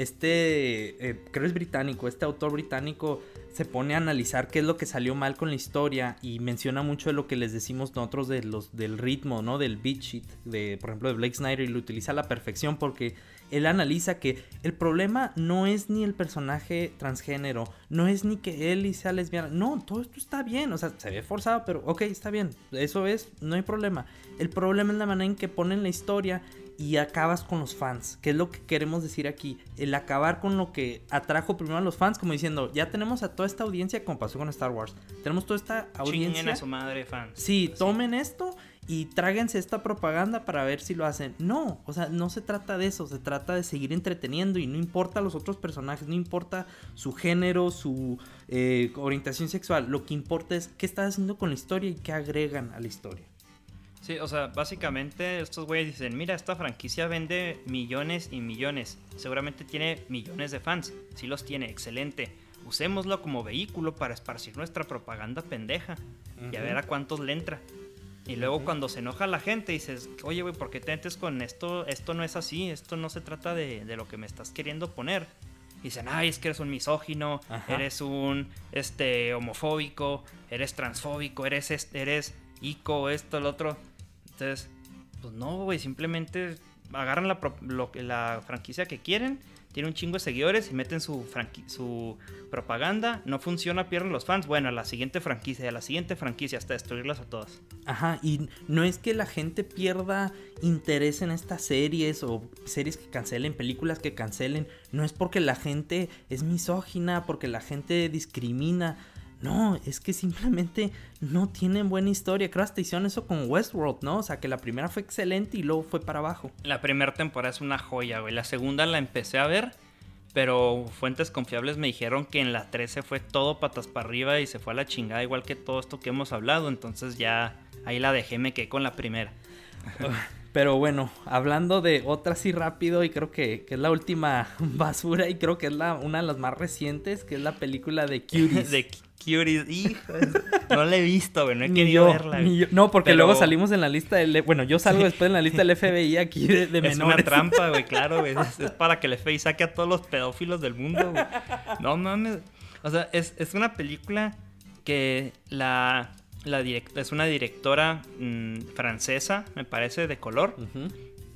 Este, eh, creo es británico, este autor británico se pone a analizar qué es lo que salió mal con la historia y menciona mucho de lo que les decimos nosotros de los, del ritmo, ¿no? Del beat sheet, de, por ejemplo, de Blake Snyder, y lo utiliza a la perfección porque él analiza que el problema no es ni el personaje transgénero, no es ni que Ellie sea lesbiana, no, todo esto está bien, o sea, se ve forzado, pero ok, está bien, eso es, no hay problema. El problema es la manera en que ponen la historia y acabas con los fans, que es lo que queremos decir aquí, el acabar con lo que atrajo primero a los fans, como diciendo, ya tenemos a toda esta audiencia, como pasó con Star Wars, tenemos toda esta audiencia. Chinguen a su madre, fans. Sí, Así. tomen esto y tráguense esta propaganda para ver si lo hacen. No, o sea, no se trata de eso, se trata de seguir entreteniendo y no importa los otros personajes, no importa su género, su eh, orientación sexual, lo que importa es qué estás haciendo con la historia y qué agregan a la historia. Sí, o sea, básicamente estos güeyes dicen, mira, esta franquicia vende millones y millones. Seguramente tiene millones de fans. Sí los tiene, excelente. Usémoslo como vehículo para esparcir nuestra propaganda pendeja. Uh-huh. Y a ver a cuántos le entra. Y luego uh-huh. cuando se enoja la gente dices, oye, güey, ¿por qué te metes con esto? Esto no es así, esto no se trata de, de lo que me estás queriendo poner. Y dicen, ay, es que eres un misógino, Ajá. eres un este homofóbico, eres transfóbico, eres, este, eres ico, esto, lo otro. Entonces, pues no, güey, simplemente agarran la, pro, lo, la franquicia que quieren, tienen un chingo de seguidores y meten su, franqui, su propaganda, no funciona, pierden los fans, bueno, a la siguiente franquicia, a la siguiente franquicia, hasta destruirlas a todas. Ajá, y no es que la gente pierda interés en estas series o series que cancelen, películas que cancelen, no es porque la gente es misógina, porque la gente discrimina. No, es que simplemente no tienen buena historia. Creo hasta hicieron eso con Westworld, ¿no? O sea, que la primera fue excelente y luego fue para abajo. La primera temporada es una joya, güey. La segunda la empecé a ver, pero fuentes confiables me dijeron que en la trece fue todo patas para arriba y se fue a la chingada, igual que todo esto que hemos hablado. Entonces ya ahí la dejé, me quedé con la primera. Pero bueno, hablando de otra así rápido, y creo que, que es la última basura, y creo que es la, una de las más recientes, que es la película de Cuties. de Cuties, hijo, no la he visto, güey, no he ni querido yo, verla. Ni yo. No, porque pero... luego salimos en la lista del... Bueno, yo salgo después en la lista del F B I aquí de, de menores. Es una trampa, güey, claro, güey. Es, es para que el F B I saque a todos los pedófilos del mundo, güey. No mames. O sea, es, es una película que la... La direct- es una directora mmm, francesa, me parece, de color. Uh-huh.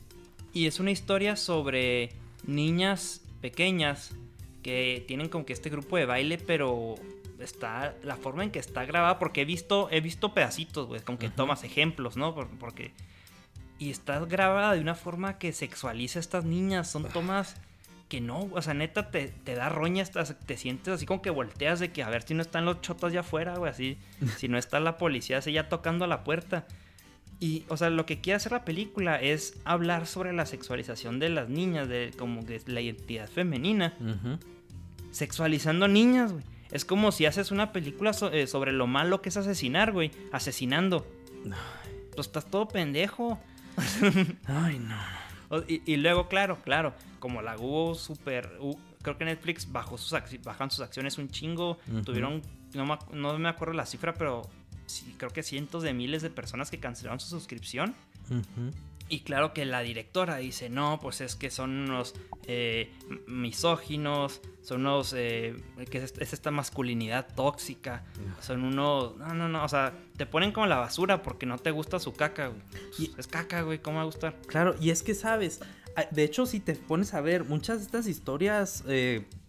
Y es una historia sobre niñas pequeñas que tienen como que este grupo de baile, pero está la forma en que está grabada, porque he visto, he visto pedacitos, güey, como que uh-huh. tomas ejemplos, ¿no? Por, porque y está grabada de una forma que sexualiza a estas niñas. Son tomas que no, o sea, neta te, te da roña, te sientes así como que volteas de que a ver si no están los chotos allá afuera, güey, así, si no está la policía así ya tocando a la puerta. Y, o sea, lo que quiere hacer la película es hablar sobre la sexualización de las niñas, de como que la identidad femenina, uh-huh. sexualizando niñas, güey. Es como si haces una película so, eh, sobre lo malo que es asesinar, güey, asesinando. Pues estás todo pendejo. Ay, no. Y, y luego, claro, claro, como la hubo súper... Uh, creo que Netflix bajó sus bajan sus acciones un chingo. Uh-huh. Tuvieron, no me, no me acuerdo la cifra, pero sí, creo que cientos de miles de personas que cancelaron su suscripción. Uh-huh. Y claro que la directora dice, no, pues es que son unos eh, misóginos, son unos... Eh, que es, es esta masculinidad tóxica, uh-huh. son unos... No, no, no, o sea, te ponen como la basura porque no te gusta su caca, güey. Pues, y, es caca, güey, ¿cómo va a gustar? Claro, y es que, ¿sabes? De hecho, si te pones a ver, muchas de estas historias... Eh,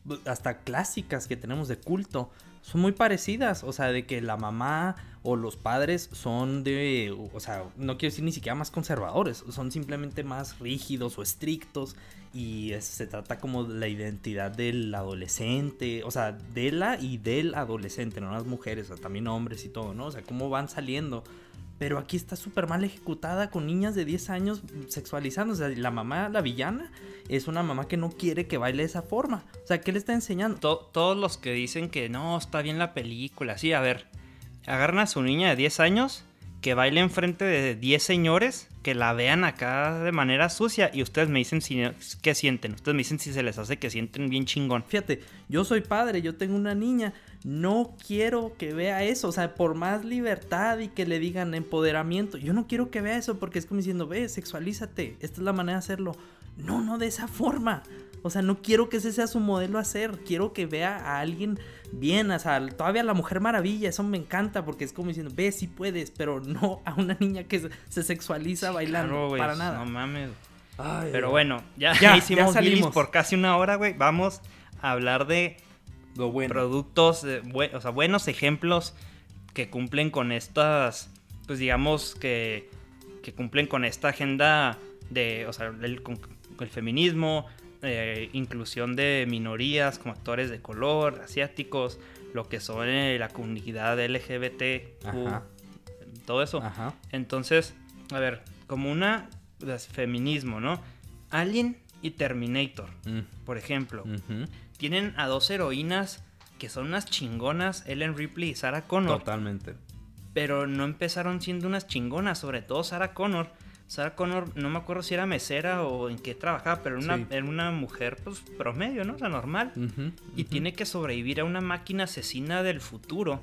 hasta clásicas que tenemos de culto, son muy parecidas. O sea, de que la mamá o los padres son de, o sea, no quiero decir ni siquiera más conservadores, son simplemente más rígidos o estrictos. Y es, se trata como de la identidad del adolescente, o sea, de la y del adolescente, no las mujeres, o sea, también hombres y todo, ¿no? O sea, cómo van saliendo. Pero aquí está súper mal ejecutada con niñas de diez años sexualizando. O sea, la mamá, la villana, es una mamá que no quiere que baile de esa forma. O sea, ¿qué le está enseñando? To- todos los que dicen que no, está bien la película. Sí, a ver, agarran a su niña de diez años, que baile enfrente de diez señores, que la vean acá de manera sucia, y ustedes me dicen si, qué sienten. Ustedes me dicen si se les hace que sienten bien chingón. Fíjate, yo soy padre, yo tengo una niña. No quiero que vea eso, o sea, por más libertad y que le digan empoderamiento, yo no quiero que vea eso porque es como diciendo, ve, sexualízate, esta es la manera de hacerlo. No, no de esa forma. O sea, no quiero que ese sea su modelo a hacer. Quiero que vea a alguien bien, o sea, todavía la Mujer Maravilla, eso me encanta porque es como diciendo, ve, sí puedes, pero no a una niña que se sexualiza bailando, Claro, güey, para nada. No mames. Ay, Pero Dios. bueno, ya, Ya, ya hicimos ya Billis salimos. por casi una hora, güey. Vamos a hablar de Lo bueno. productos, eh, bue- o sea, buenos ejemplos que cumplen con estas, pues digamos que, que cumplen con esta agenda de, o sea, el, con- el feminismo, eh, inclusión de minorías como actores de color, asiáticos, lo que son eh, la comunidad L G B T Q, Ajá. todo eso. Ajá. Entonces, a ver, como una, pues, feminismo, ¿no? Alien y Terminator, Mm. por ejemplo. Ujú. Tienen a dos heroínas que son unas chingonas, Ellen Ripley y Sarah Connor. Totalmente. Pero no empezaron siendo unas chingonas, sobre todo Sarah Connor. Sarah Connor, no me acuerdo si era mesera o en qué trabajaba, pero era una, Sí. era una mujer, pues, promedio, ¿no? O sea, normal. Ujú, Y ujú. tiene que sobrevivir a una máquina asesina del futuro.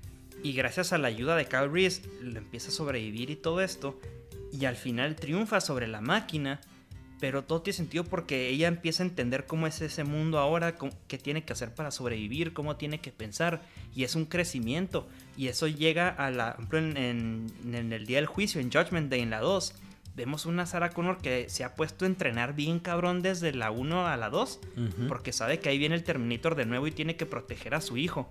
Y gracias a la ayuda de Kyle Reese, le empieza a sobrevivir y todo esto. Y al final triunfa sobre la máquina. Pero todo tiene sentido porque ella empieza a entender cómo es ese mundo ahora, cómo- qué tiene que hacer para sobrevivir, cómo tiene que pensar. Y es un crecimiento. Y eso llega a la... Por ejemplo, en, en- en el día del juicio, en Judgment Day, en la dos, vemos una Sarah Connor que se ha puesto a entrenar bien cabrón desde la uno a la dos. Ujú. Porque sabe que ahí viene el Terminator de nuevo y tiene que proteger a su hijo.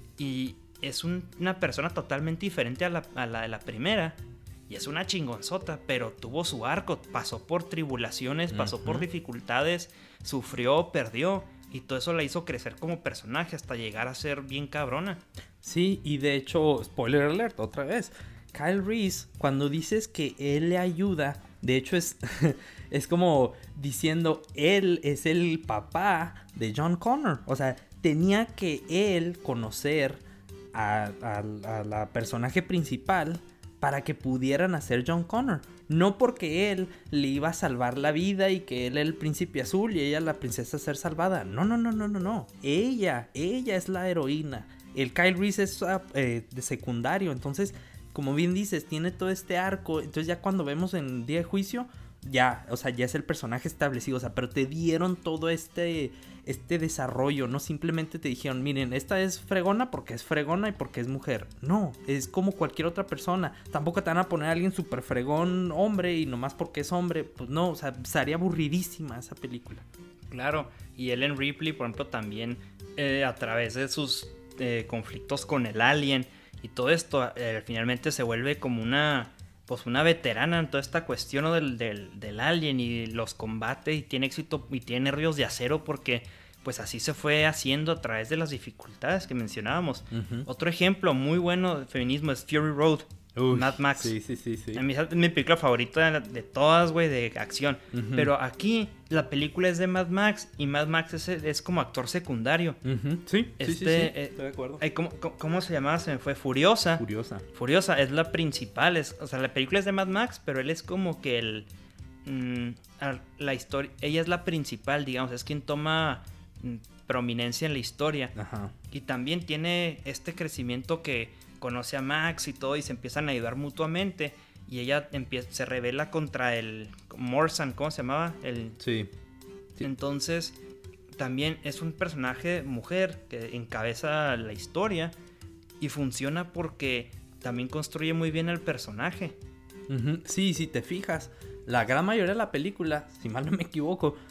Y es un- una persona totalmente diferente a la, a la de la primera. Y es una chingonzota, pero tuvo su arco, pasó por tribulaciones, pasó por Ujú. dificultades, sufrió, perdió. Y todo eso la hizo crecer como personaje hasta llegar a ser bien cabrona. Sí, y de hecho, spoiler alert, otra vez. Kyle Reese, cuando dices que él le ayuda, de hecho es, es como diciendo, él es el papá de John Connor. O sea, tenía que él conocer a, a- a la personaje principal para que pudieran hacer John Connor. No porque él le iba a salvar la vida y que él era el príncipe azul y ella la princesa a ser salvada. No, no, no, no, no, no. Ella, ella es la heroína. El Kyle Reese es eh, de secundario. Entonces, como bien dices, tiene todo este arco. Entonces ya cuando vemos en Día de Juicio, ya, o sea, ya es el personaje establecido. O sea, pero te dieron todo este, este desarrollo. No simplemente te dijeron, miren, esta es fregona porque es fregona y porque es mujer. No, es como cualquier otra persona. Tampoco te van a poner a alguien súper fregón hombre y nomás porque es hombre. Pues no, o sea, sería aburridísima esa película. Claro, y Ellen Ripley, por ejemplo, también eh, a través de sus eh, conflictos con el alien y todo esto, eh, finalmente se vuelve como una, pues una veterana en toda esta cuestión, ¿no? del, del, del alien y los combate, y tiene éxito y tiene nervios de acero porque pues así se fue haciendo a través de las dificultades que mencionábamos. Ujú. Otro ejemplo muy bueno de feminismo es Fury Road, Uy, Mad Max. Sí, sí, sí, sí. A mí es mi película favorita de, de todas, güey, de acción. Ujú. Pero aquí la película es de Mad Max y Mad Max es, es como actor secundario. Ujú. Sí, sí, Este, sí, sí. eh, Estoy de acuerdo. Ay, ¿cómo, cómo, cómo se llamaba? Se me fue. Furiosa. Curiosa. Furiosa es la principal. Es, o sea, la película es de Mad Max, pero él es como que el... mm, a- la historia... Ella es la principal, digamos. Es quien toma mm, prominencia en la historia. Ajá. Y también tiene este crecimiento que conoce a Max y todo y se empiezan a ayudar mutuamente. Y ella empieza, se revela contra el Morsan, ¿cómo se llamaba? El, Sí. Sí. Entonces, también es un personaje mujer que encabeza la historia y funciona porque también construye muy bien el personaje. Ujú. Sí, si te fijas, la gran mayoría de la película, si mal no me equivoco,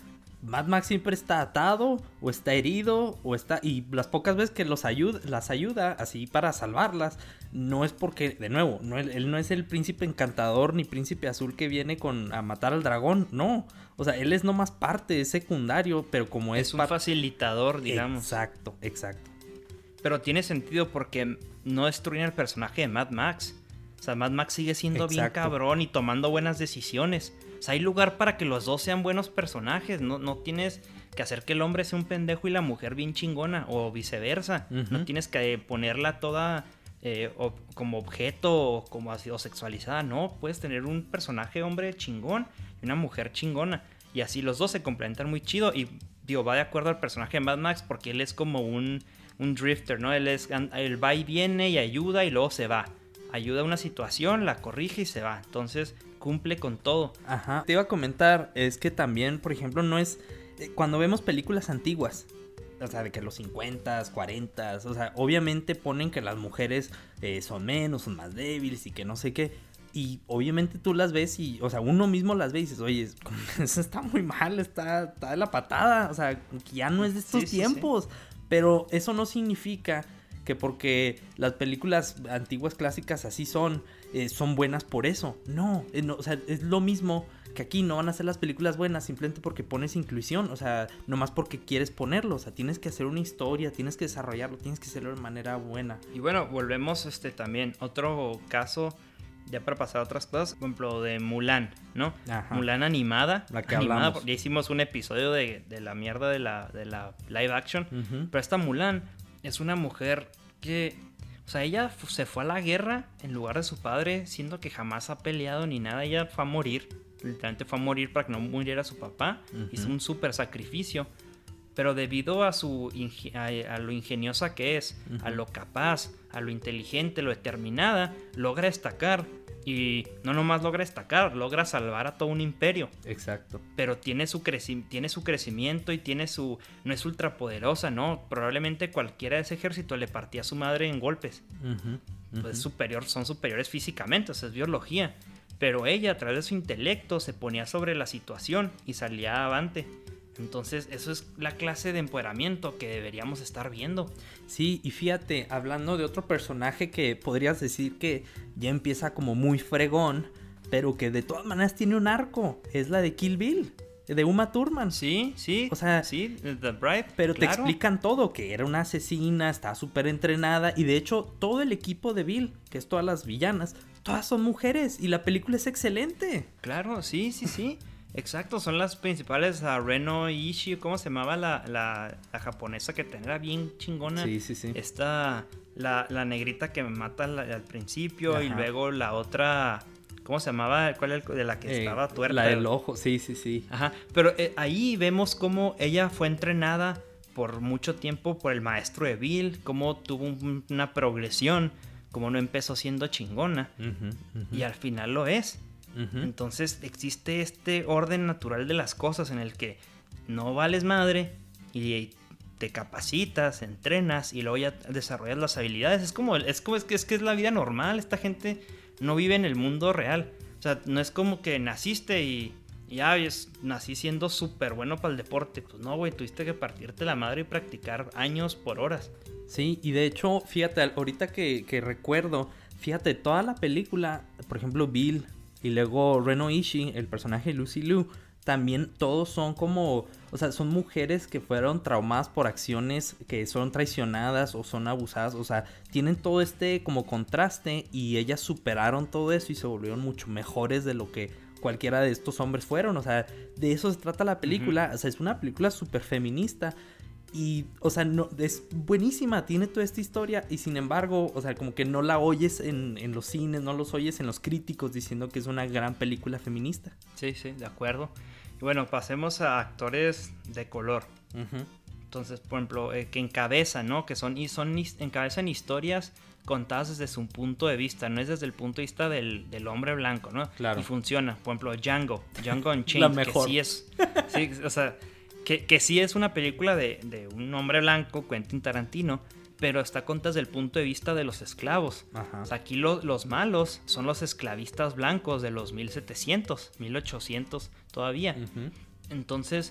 Mad Max siempre está atado o está herido o está... Y las pocas veces que los ayuda, las ayuda así para salvarlas, no es porque, de nuevo, no, él, él no es el príncipe encantador ni príncipe azul que viene con, a matar al dragón, no. O sea, él es nomás parte, es secundario, pero como es... Es un par... facilitador, digamos. Exacto, exacto. Pero tiene sentido porque no destruyen el personaje de Mad Max. O sea, Mad Max sigue siendo Exacto. bien cabrón y tomando buenas decisiones. O sea, hay lugar para que los dos sean buenos personajes. No, no tienes que hacer que el hombre sea un pendejo y la mujer bien chingona. O viceversa. Uh-huh. No tienes que ponerla toda eh, o, como objeto o como así, o sexualizada. No, puedes tener un personaje hombre chingón y una mujer chingona. Y así los dos se complementan muy chido. Y digo, va de acuerdo al personaje de Mad Max porque él es como un, un drifter, ¿no? Él, es, él va y viene y ayuda y luego se va. Ayuda a una situación, la corrige y se va. Entonces cumple con todo. Ajá. Te iba a comentar, es que también, por ejemplo, no es... Eh, cuando vemos películas antiguas, o sea, de que los cincuentas, cuarentas, o sea, obviamente ponen que las mujeres eh, son menos, son más débiles y que no sé qué. Y obviamente tú las ves y, o sea, uno mismo las ve y dices, oye, eso está muy mal, está, está de la patada. O sea, ya no es de estos sí, tiempos. Sí, sí. Pero eso no significa... que porque las películas antiguas clásicas así son, eh, son buenas por eso. No, eh, no, o sea, es lo mismo que aquí no van a ser las películas buenas simplemente porque pones inclusión, o sea, nomás porque quieres ponerlo, o sea, tienes que hacer una historia, tienes que desarrollarlo, tienes que hacerlo de manera buena. Y bueno, volvemos este también, otro caso, ya para pasar a otras cosas, por ejemplo, de Mulan, ¿no? Ajá. Mulan animada, la que animada, hablamos. Ya hicimos un episodio de, de la mierda de la, de la live action, uh-huh. Pero esta Mulan es una mujer que, o sea, ella se fue a la guerra en lugar de su padre, siendo que jamás ha peleado ni nada. Ella fue a morir, literalmente fue a morir para que no muriera su papá. Uh-huh. Hizo un súper sacrificio. Pero debido a, su inge- a, a lo ingeniosa que es, uh-huh. a lo capaz, a lo inteligente, lo determinada, logra destacar. Y no nomás logra destacar, logra salvar a todo un imperio. Exacto. Pero tiene su, creci- tiene su crecimiento y tiene su... No es ultrapoderosa, ¿no? Probablemente cualquiera de ese ejército le partía a su madre en golpes. Uh-huh, uh-huh. Pues superior, son superiores físicamente, o sea, es biología. Pero ella, a través de su intelecto, se ponía sobre la situación y salía avante. Entonces, eso es la clase de empoderamiento que deberíamos estar viendo. Sí, y fíjate, hablando de otro personaje que podrías decir que ya empieza como muy fregón, pero que de todas maneras tiene un arco, es la de Kill Bill, de Uma Thurman. Sí, sí, o sea, sí, The Bride. Pero claro. Te explican todo, que era una asesina, está súper entrenada, y de hecho todo el equipo de Bill, que es todas las villanas, todas son mujeres, y la película es excelente. Claro, sí, sí, sí. Exacto, son las principales, uh, Reno Ishii, ¿cómo se llamaba la, la, la japonesa que tenía bien chingona? Sí, sí, sí. Esta, la, la negrita que me mata al, al principio. Ajá. Y luego la otra, ¿cómo se llamaba? ¿Cuál era el, de la que eh, estaba tuerta? La del ojo, sí, sí, sí. Ajá, pero eh, ahí vemos cómo ella fue entrenada por mucho tiempo por el maestro de Bill, cómo tuvo un, una progresión, cómo no empezó siendo chingona, uh-huh, uh-huh. Y al final lo es. Uh-huh. Entonces existe este orden natural de las cosas en el que no vales madre y te capacitas, entrenas y luego ya desarrollas las habilidades. Es como, es como es que, es que es la vida normal. Esta gente no vive en el mundo real. O sea, no es como que naciste y ya es, nací siendo súper bueno para el deporte. Pues no, güey, tuviste que partirte la madre y practicar años por horas. Sí, y de hecho, fíjate, ahorita que, que recuerdo, fíjate, toda la película, por ejemplo, Bill y luego Reno Ishii, el personaje de Lucy Liu, también todos son como, o sea, son mujeres que fueron traumadas por acciones que son traicionadas o son abusadas, o sea, tienen todo este como contraste y ellas superaron todo eso y se volvieron mucho mejores de lo que cualquiera de estos hombres fueron, o sea, de eso se trata la película, uh-huh. O sea, es una película súper feminista. Y, o sea, no, es buenísima, tiene toda esta historia y sin embargo, o sea, como que no la oyes en, en los cines, no los oyes en los críticos diciendo que es una gran película feminista. Sí, sí, de acuerdo. Y bueno, pasemos a actores de color. Uh-huh. Entonces, por ejemplo, eh, que encabezan, ¿no? Que son, y son encabezan historias contadas desde su punto de vista, no es desde el punto de vista del, del hombre blanco, ¿no? Claro. Y funciona. Por ejemplo, Django, Django Unchained, la mejor. Que sí es, sí, o sea, que, que sí es una película de, de un hombre blanco, Quentin Tarantino, pero está contada desde el punto de vista de los esclavos. Ajá. O sea, aquí lo, los malos son los esclavistas blancos de los mil setecientos, mil ochocientos todavía. Uh-huh. Entonces,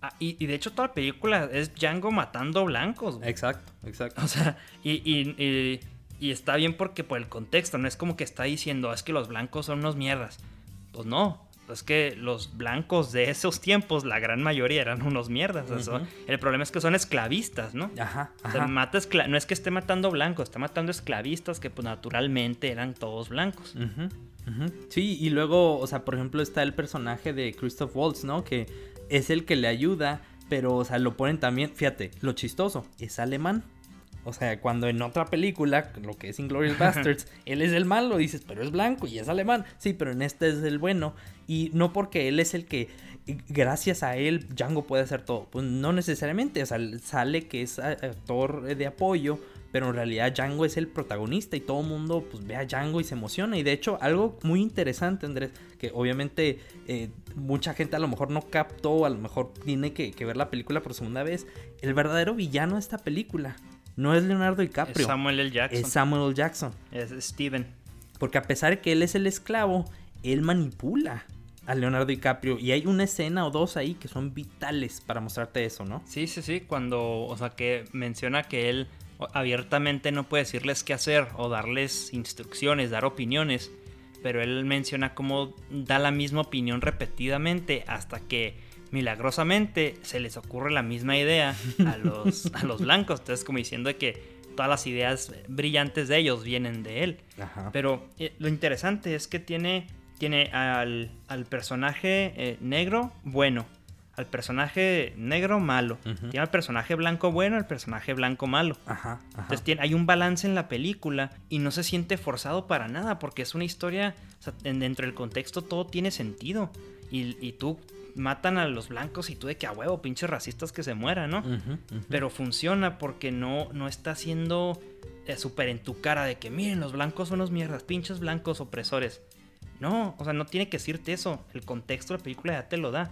Ah, y, y de hecho toda la película es Django matando blancos, güey. Exacto, exacto. O sea, y, y, y, y está bien porque por el contexto, no es como que está diciendo, es que los blancos son unos mierdas. Pues no, es que los blancos de esos tiempos, la gran mayoría eran unos mierdas. Uh-huh. Eso, el problema es que son esclavistas, ¿no? Ajá, ajá. O sea, mata escla- no es que esté matando blancos, está matando esclavistas que pues naturalmente eran todos blancos. Uh-huh. Uh-huh. Sí, y luego, o sea, por ejemplo está el personaje de Christoph Waltz, ¿no? Que es el que le ayuda, pero, o sea, lo ponen también, fíjate, lo chistoso, es alemán. O sea, cuando en otra película, lo que es Inglourious Basterds, él es el malo, dices, pero es blanco y es alemán. Sí, pero en este es el bueno. Y no porque él es el que, gracias a él, Django puede hacer todo. Pues no necesariamente, o sea, sale que es actor de apoyo, pero en realidad Django es el protagonista y todo el mundo pues ve a Django y se emociona. Y de hecho, algo muy interesante, Andrés, que obviamente eh, mucha gente a lo mejor no captó, a lo mejor tiene que, que ver la película por segunda vez. El verdadero villano de esta película no es Leonardo DiCaprio. Es Samuel L. Jackson. Es Samuel L. Jackson. Es Steven. Porque a pesar de que él es el esclavo, él manipula a Leonardo DiCaprio. Y hay una escena o dos ahí que son vitales para mostrarte eso, ¿no? Sí, sí, sí. Cuando, o sea, que menciona que él abiertamente no puede decirles qué hacer o darles instrucciones, dar opiniones. Pero él menciona cómo da la misma opinión repetidamente hasta que milagrosamente se les ocurre la misma idea a los, a los blancos. Entonces, como diciendo de que todas las ideas brillantes de ellos vienen de él. Ajá. Pero eh, lo interesante es que tiene, tiene al, al personaje eh, negro bueno, al personaje negro malo, uh-huh. Tiene al personaje blanco bueno, al personaje blanco malo. Ajá, ajá. Entonces tiene, hay un balance en la película y no se siente forzado para nada porque es una historia, o sea, dentro del contexto todo tiene sentido. Y, y tú matan a los blancos y tú de que a huevo, pinches racistas que se mueran, ¿no? Uh-huh, uh-huh. Pero funciona porque no, no está haciendo eh, súper en tu cara de que miren, los blancos son unos mierdas, pinches blancos opresores. No, o sea, no tiene que decirte eso. El contexto de la película ya te lo da.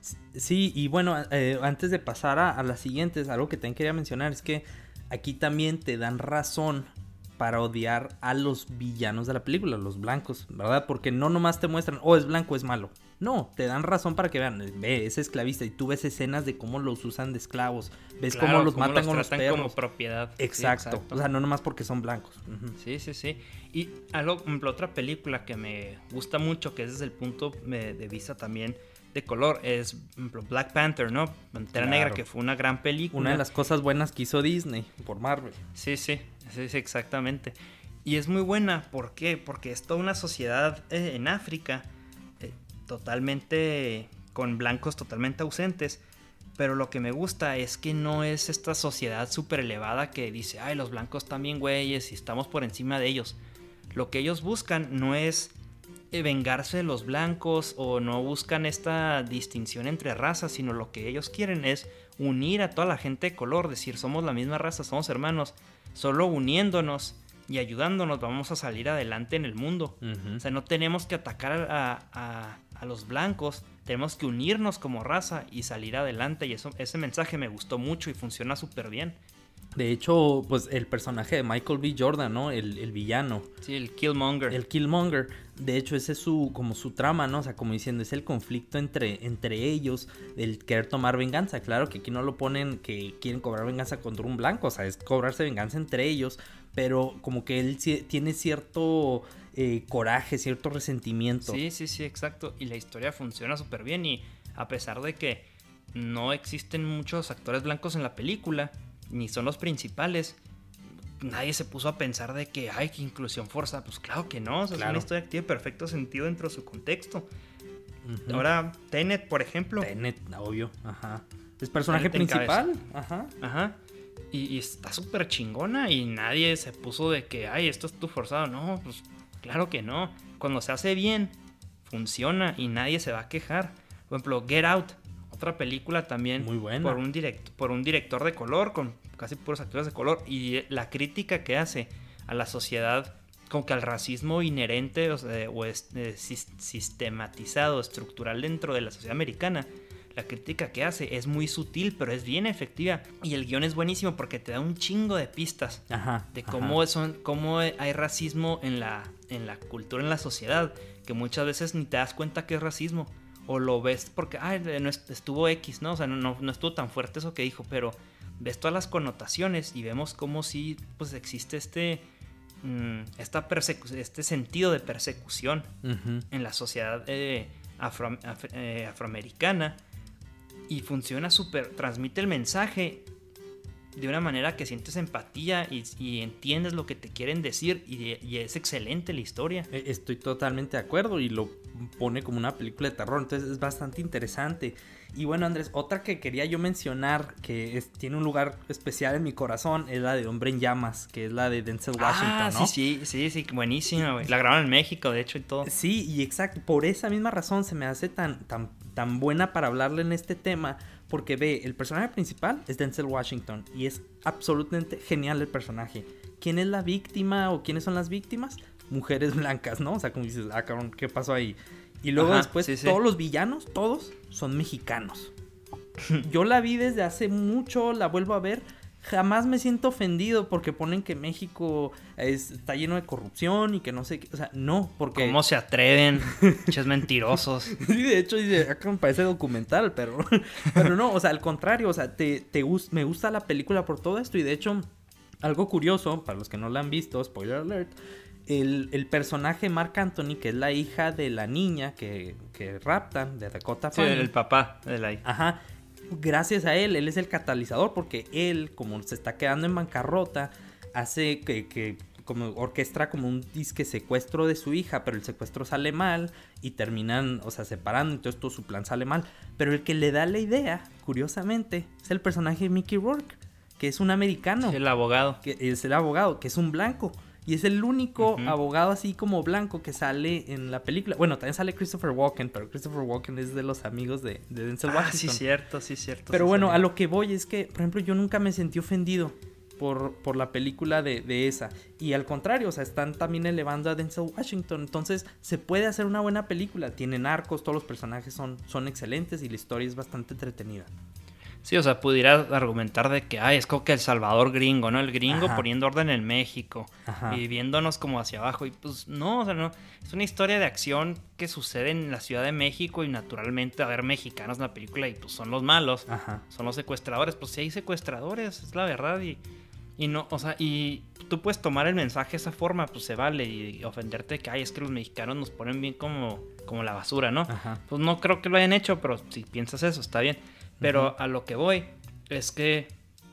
Sí, y bueno, eh, antes de pasar a, a las siguientes, algo que también quería mencionar es que aquí también te dan razón para odiar a los villanos de la película, los blancos, ¿verdad? Porque no nomás te muestran, oh, es blanco, es malo. No, te dan razón para que vean, ve, es esclavista y tú ves escenas de cómo los usan de esclavos, ves claro, cómo los cómo matan los con los perros. Como propiedad. Exacto. Sí, exacto, o sea, no nomás porque son blancos. Uh-huh. Sí, sí, sí. Y algo, por ejemplo, otra película que me gusta mucho, que es desde el punto de vista también de color, es por ejemplo, Black Panther, ¿no? Pantera claro. Negra, que fue una gran película. Una de las cosas buenas que hizo Disney por Marvel. Sí, sí, sí, sí, exactamente. Y es muy buena, ¿por qué? Porque es toda una sociedad eh, en África eh, totalmente con blancos totalmente ausentes, pero lo que me gusta es que no es esta sociedad súper elevada que dice, ay, los blancos también güeyes y estamos por encima de ellos. Lo que ellos buscan no es eh, vengarse de los blancos o no buscan esta distinción entre razas, sino lo que ellos quieren es unir a toda la gente de color, decir, somos la misma raza, somos hermanos, solo uniéndonos y ayudándonos vamos a salir adelante en el mundo. Uh-huh. O sea, no tenemos que atacar a, a, a los blancos, tenemos que unirnos como raza y salir adelante. Y eso, ese mensaje me gustó mucho y funciona súper bien. De hecho, pues el personaje de Michael B. Jordan, ¿no? El, el villano. Sí, el Killmonger. El Killmonger. De hecho, ese es su, como su trama, ¿no? O sea, como diciendo, es el conflicto entre, entre ellos, el querer tomar venganza. Claro que aquí no lo ponen que quieren cobrar venganza contra un blanco, o sea, es cobrarse venganza entre ellos, pero como que él tiene cierto eh, coraje, cierto resentimiento. Sí, sí, sí, exacto. Y la historia funciona súper bien y a pesar de que no existen muchos actores blancos en la película, ni son los principales, nadie se puso a pensar de que hay que inclusión forzada. Pues claro que no, o sea, claro. Es una historia que tiene perfecto sentido dentro de su contexto. Uh-huh. Ahora, Tenet, por ejemplo. Tenet, obvio, ajá. Es personaje Tenet principal, ajá. Ajá. Y, y está súper chingona y nadie se puso de que, ay, esto es tu forzado. No, pues claro que no. Cuando se hace bien, funciona y nadie se va a quejar. Por ejemplo, Get Out. Otra película también muy buena. Por un, direct, por un director de color, con casi puros actores de color, y la crítica que hace a la sociedad, como que al racismo inherente o, sea, o es, eh, sistematizado, estructural dentro de la sociedad americana. La crítica que hace es muy sutil, pero es bien efectiva. Y el guión es buenísimo porque te da un chingo de pistas ajá, de cómo, ajá. Son, cómo hay racismo en la, en la cultura, en la sociedad, que muchas veces ni te das cuenta que es racismo. o lo ves porque, ay, no estuvo X, ¿no? O sea, no, no, no estuvo tan fuerte eso que dijo, pero ves todas las connotaciones y vemos cómo sí, pues existe este, mmm, esta persecu- este sentido de persecución uh-huh. en la sociedad eh, afro, af, eh, afroamericana, y funciona súper, transmite el mensaje de una manera que sientes empatía y, y entiendes lo que te quieren decir, y, y es excelente la historia. Estoy totalmente de acuerdo, y lo pone como una película de terror, entonces es bastante interesante. Y bueno, Andrés, otra que quería yo mencionar que es, tiene un lugar especial en mi corazón es la de Hombre en Llamas, que es la de Denzel Washington, ah, ¿no? sí, sí, sí, sí, buenísima, güey. La grabaron en México, de hecho, y todo. Sí, y exacto, por esa misma razón se me hace tan, tan, tan buena para hablarle en este tema, porque ve, el personaje principal es Denzel Washington y es absolutamente genial el personaje. ¿Quién es la víctima o quiénes son las víctimas? Mujeres blancas, ¿no? O sea, como dices, ah, cabrón, ¿qué pasó ahí? Y luego Ajá, después sí, sí. todos los villanos, todos son mexicanos. Yo la vi desde hace mucho, la vuelvo a ver. Jamás me siento ofendido porque ponen que México es, está lleno de corrupción y que no sé qué. O sea, no, porque... ¿Cómo se atreven? Muchos mentirosos. Sí, de hecho, acá me parece documental, pero... Pero no, o sea, al contrario. O sea, te, te gust, me gusta la película por todo esto. Y de hecho, algo curioso, para los que no la han visto, spoiler alert... El, el personaje Marc Anthony, que es la hija de la niña que, que raptan, de Dakota Fanning. Sí, el papá de la hija. Ajá. Gracias a él, él es el catalizador, porque él, como se está quedando en bancarrota, hace que, que como orquestra como un disque secuestro de su hija, pero el secuestro sale mal y terminan, o sea, separando, entonces todo su plan sale mal. Pero el que le da la idea, curiosamente, es el personaje de Mickey Rourke, que es un americano. Sí, el abogado. Que es el abogado, que es un blanco. Y es el único uh-huh. abogado así como blanco que sale en la película. Bueno, también sale Christopher Walken, pero Christopher Walken es de los amigos de, de Denzel ah, Washington. Sí, cierto, sí, cierto. Pero sí, bueno, sale. A lo que voy es que, por ejemplo, yo nunca me sentí ofendido por, por la película de, de esa. Y al contrario, o sea, están también elevando a Denzel Washington. Entonces, se puede hacer una buena película. Tienen arcos, todos los personajes son, son excelentes y la historia es bastante entretenida. Sí, o sea, pudiera argumentar de que, ay, es como que el Salvador gringo, ¿no? El gringo Ajá. poniendo orden en México, Ajá. y viéndonos como hacia abajo. Y pues no, o sea, no. Es una historia de acción que sucede en la Ciudad de México y naturalmente a ver mexicanos en la película y pues son los malos, Ajá. son los secuestradores. Pues sí hay secuestradores, es la verdad. Y, y no, o sea, y tú puedes tomar el mensaje de esa forma, pues se vale. Y, y ofenderte que, ay, es que los mexicanos nos ponen bien como, como la basura, ¿no? Ajá. Pues no creo que lo hayan hecho, pero si piensas eso, está bien. Pero uh-huh. a lo que voy es que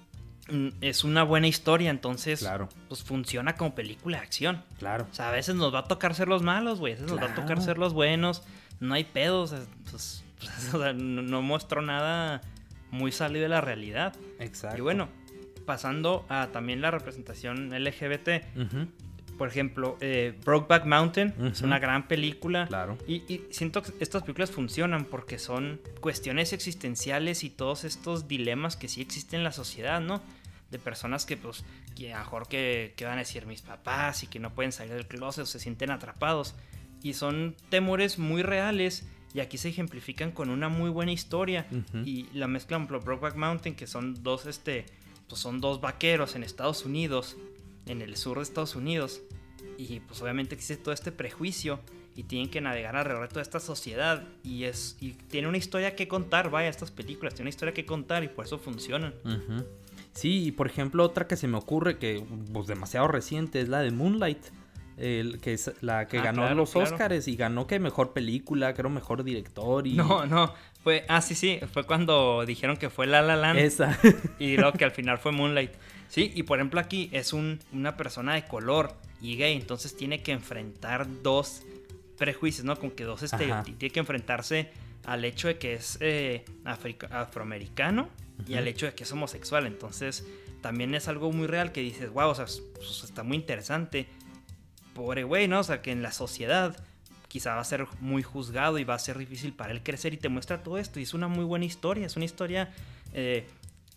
mm, es una buena historia, entonces claro. pues funciona como película de acción. Claro. O sea, a veces nos va a tocar ser los malos, güey. A veces claro. nos va a tocar ser los buenos. No hay pedos. Pues, pues, o sea, no, no muestro nada muy salido de la realidad. Exacto. Y bueno, pasando a también la representación L G B T. Uh-huh. Por ejemplo, eh, Brokeback Mountain uh-huh. es una gran película. Claro. Y, y siento que estas películas funcionan porque son cuestiones existenciales y todos estos dilemas que sí existen en la sociedad, ¿no? De personas que, pues, que a lo mejor que, que van a decir mis papás y que no pueden salir del closet o se sienten atrapados. Y son temores muy reales y aquí se ejemplifican con una muy buena historia. Uh-huh. Y la mezclan por Brokeback Mountain, que son dos, este, pues son dos vaqueros en Estados Unidos, en el sur de Estados Unidos, y pues obviamente existe todo este prejuicio y tienen que navegar alrededor de toda esta sociedad y es y tiene una historia que contar, vaya, estas películas tienen una historia que contar y por eso funcionan. Uh-huh. Sí, y por ejemplo otra que se me ocurre que pues demasiado reciente es la de Moonlight, el, que es la que ah, ganó claro, los claro. Oscars y ganó que mejor película, creo mejor director y... No, no, fue, ah sí, sí, fue cuando dijeron que fue La La Land. Esa. Y luego que al final fue Moonlight. Sí, y por ejemplo aquí es un, una persona de color y gay, entonces tiene que enfrentar dos prejuicios, ¿no? Como que dos estereotipos. Tiene que enfrentarse al hecho de que es eh, africa- afroamericano uh-huh. y al hecho de que es homosexual. Entonces también es algo muy real que dices, wow, o sea, pues, está muy interesante. Pobre güey, ¿no? O sea, que en la sociedad quizá va a ser muy juzgado y va a ser difícil para él crecer y te muestra todo esto. Y es una muy buena historia, es una historia... Eh,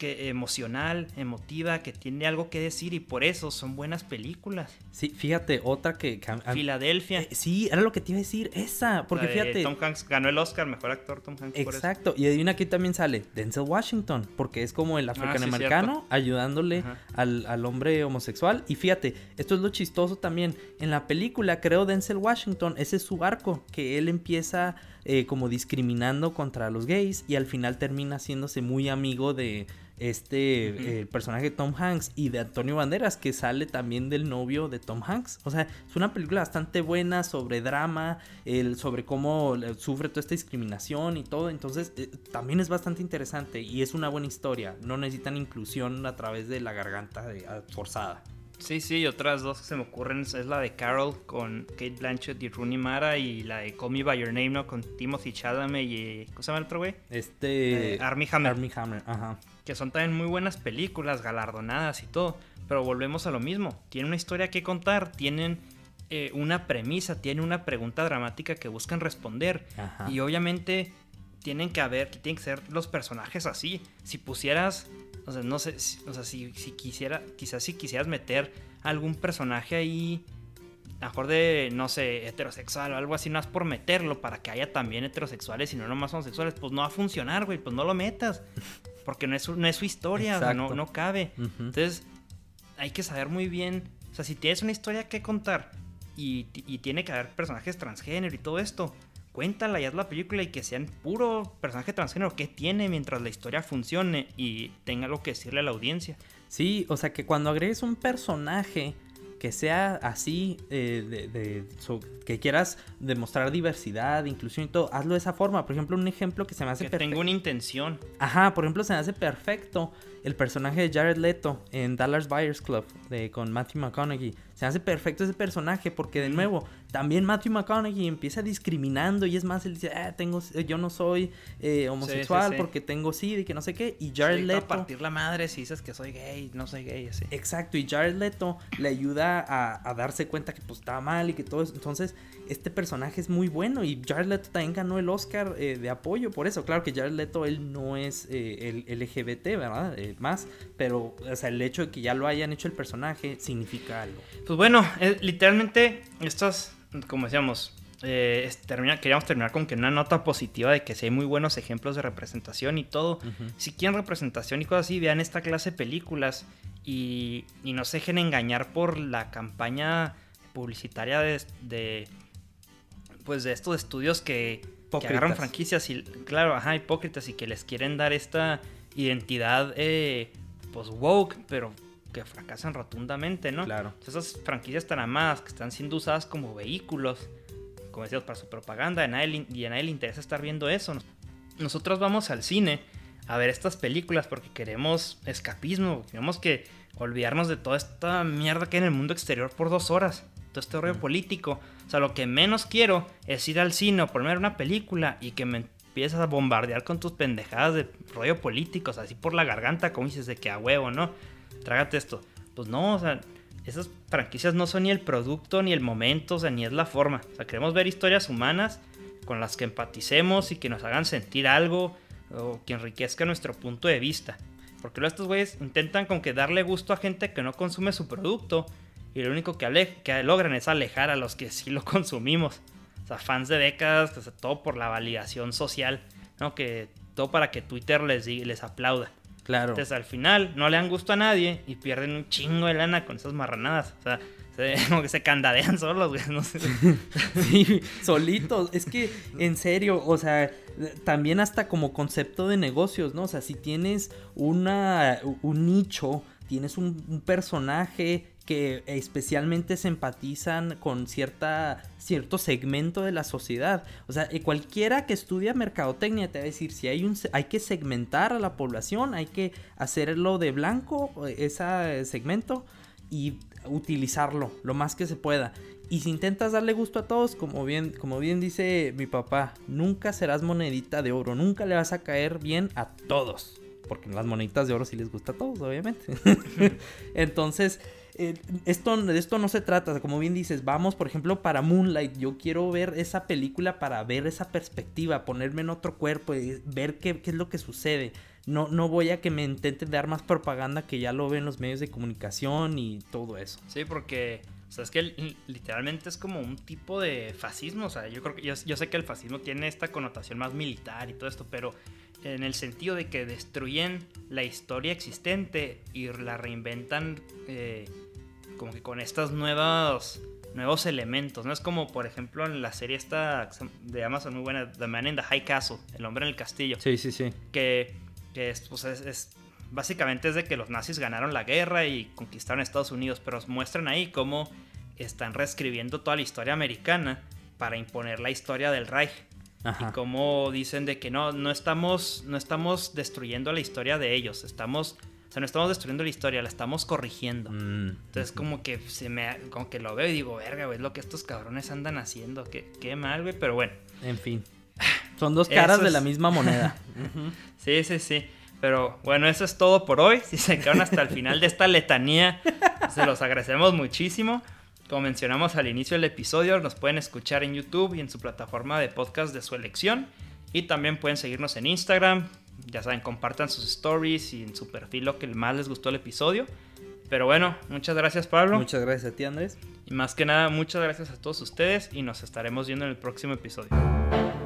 que emocional, emotiva, que tiene algo que decir y por eso son buenas películas. Sí, fíjate, otra que... que a, Filadelfia. Eh, sí, era lo que te iba a decir, esa, porque La de fíjate... Tom Hanks ganó el Oscar, mejor actor Tom Hanks. Exacto, por eso. Y adivina aquí también sale Denzel Washington, porque es como el africano-americano ah, sí, ayudándole al, al hombre homosexual. Y fíjate, esto es lo chistoso también, en la película creo Denzel Washington, ese es su arco, que él empieza eh, como discriminando contra los gays y al final termina haciéndose muy amigo de... este uh-huh. eh, personaje de Tom Hanks y de Antonio Banderas, que sale también del novio de Tom Hanks. O sea, es una película bastante buena sobre drama, el, sobre cómo sufre toda esta discriminación y todo. Entonces eh, también es bastante interesante y es una buena historia. No necesitan inclusión a través de la garganta de, forzada. Sí, sí, y otras dos que se me ocurren es la de Carol con Cate Blanchett y Rooney Mara y la de Call Me By Your Name, ¿no? Con Timothy Chalamet y... ¿cómo se llama el otro güey? Este... Eh, Armie Hammer. Armie Hammer, ajá. Que son también muy buenas películas, galardonadas y todo. Pero volvemos a lo mismo. Tienen una historia que contar, tienen eh, una premisa, tienen una pregunta dramática que buscan responder. Ajá. Y obviamente tienen que haber, tienen que ser los personajes así. Si pusieras... O sea, no sé, si, o sea, si, si quisiera, quizás si quisieras meter algún personaje ahí, a lo mejor de, no sé, heterosexual o algo así, no es por meterlo para que haya también heterosexuales y no nomás homosexuales, pues no va a funcionar, güey, pues no lo metas, porque no es su, no es su historia, o sea, no, no cabe. Uh-huh. Entonces, hay que saber muy bien, o sea, si tienes una historia que contar y, y tiene que haber personajes transgénero y todo esto, cuéntala y haz la película y que sean puro personaje transgénero que tiene mientras la historia funcione y tenga algo que decirle a la audiencia. Sí, o sea que cuando agregues un personaje que sea así, eh, de, de, so, que quieras demostrar diversidad, inclusión y todo, hazlo de esa forma. Por ejemplo, un ejemplo que se me hace que perfecto. Tengo una intención. Ajá, por ejemplo, se me hace perfecto el personaje de Jared Leto en Dallas Buyers Club de, con Matthew McConaughey. Se me hace perfecto ese personaje porque, de nuevo, también Matthew McConaughey empieza discriminando y es más, él dice, ah, tengo, yo no soy eh, homosexual sí, sí, sí. porque tengo SIDA y que no sé qué. Y Jared sí, Leto... a partir la madre si dices que soy gay, no soy gay, así. Exacto, y Jared Leto le ayuda a, a darse cuenta que pues estaba mal y que todo eso. Entonces, este personaje es muy bueno y Jared Leto también ganó el Oscar eh, de apoyo por eso. Claro que Jared Leto, él no es eh, el L G B T, ¿verdad? Eh, más, pero o sea, el hecho de que ya lo hayan hecho el personaje significa algo. Pues bueno, eh, literalmente estas, como decíamos, eh, termina, queríamos terminar con que una nota positiva de que sí hay muy buenos ejemplos de representación y todo. Uh-huh. Si quieren representación y cosas así, vean esta clase de películas y, y no se dejen engañar por la campaña publicitaria de, de pues de estos estudios que, que agarran franquicias y, claro, ajá, hipócritas y que les quieren dar esta identidad eh, pues woke, pero que fracasan rotundamente, ¿no? Claro. Esas franquicias tan amadas que están siendo usadas como vehículos, como decíamos, para su propaganda, y a nadie, y a nadie le interesa estar viendo eso. Nosotros vamos al cine a ver estas películas porque queremos escapismo, queremos que olvidarnos de toda esta mierda que hay en el mundo exterior por dos horas, todo este rollo mm. político. O sea, lo que menos quiero es ir al cine o ponerme una película y que me empiezas a bombardear con tus pendejadas de rollo político, o sea, así por la garganta, como dices, de que a huevo, ¿no? Trágate esto. Pues no, o sea, esas franquicias no son ni el producto, ni el momento, o sea, ni es la forma. O sea, queremos ver historias humanas con las que empaticemos y que nos hagan sentir algo o que enriquezca nuestro punto de vista. Porque luego estos güeyes intentan con que darle gusto a gente que no consume su producto y lo único que, ale- que logran es alejar a los que sí lo consumimos. O sea, fans de décadas, o sea, todo por la validación social, ¿no? Que todo para que Twitter les, les aplauda. Claro. Entonces al final no le dan gusto a nadie y pierden un chingo de lana con esas marranadas. O sea, se, como que se candadean solos, güey. No sé. Sí, solitos. Es que, en serio, o sea, también hasta como concepto de negocios, ¿no? O sea, si tienes una, un nicho, tienes un, un personaje que especialmente se empatizan con cierta, cierto segmento de la sociedad. O sea, cualquiera que estudia mercadotecnia te va a decir, si hay un, hay que segmentar a la población, hay que hacerlo de blanco, ese segmento, y utilizarlo lo más que se pueda. Y si intentas darle gusto a todos, como bien, como bien dice mi papá, nunca serás monedita de oro, nunca le vas a caer bien a todos. Porque las moneditas de oro sí les gusta a todos, obviamente. Entonces, eh, esto, de esto no se trata. Como bien dices, vamos, por ejemplo, para Moonlight. Yo quiero ver esa película para ver esa perspectiva, ponerme en otro cuerpo y ver qué, qué es lo que sucede. no, no voy a que me intenten dar más propaganda que ya lo ven los medios de comunicación y todo eso. Sí, porque, o sea, es que li- literalmente es como un tipo de fascismo. O sea, yo creo que yo, yo sé que el fascismo tiene esta connotación más militar y todo esto, pero en el sentido de que destruyen la historia existente y la reinventan eh, como que con estos nuevos, nuevos elementos, ¿no? Es como, por ejemplo, en la serie esta de Amazon muy buena, The Man in the High Castle, El hombre en el castillo. Sí, sí, sí. Que, que es, pues es, es básicamente es de que los nazis ganaron la guerra y conquistaron Estados Unidos, pero muestran ahí cómo están reescribiendo toda la historia americana para imponer la historia del Reich. Ajá. Y cómo dicen de que no, no estamos, no estamos destruyendo la historia de ellos, estamos, o sea, no estamos destruyendo la historia, la estamos corrigiendo. Mm. Entonces uh-huh. como que se me, como que lo veo y digo, verga, güey, es lo que estos cabrones andan haciendo, qué, qué mal, güey, pero bueno. En fin, son dos caras es... de la misma moneda. Uh-huh. Sí, sí, sí. Pero bueno, eso es todo por hoy. Si se quedaron hasta el final de esta letanía, se los agradecemos muchísimo. Como mencionamos al inicio del episodio, nos pueden escuchar en YouTube y en su plataforma de podcast de su elección. Y también pueden seguirnos en Instagram. Ya saben, compartan sus stories y en su perfil lo que más les gustó el episodio. Pero bueno, muchas gracias, Pablo. Muchas gracias a ti, Andrés. Y más que nada, muchas gracias a todos ustedes y nos estaremos viendo en el próximo episodio.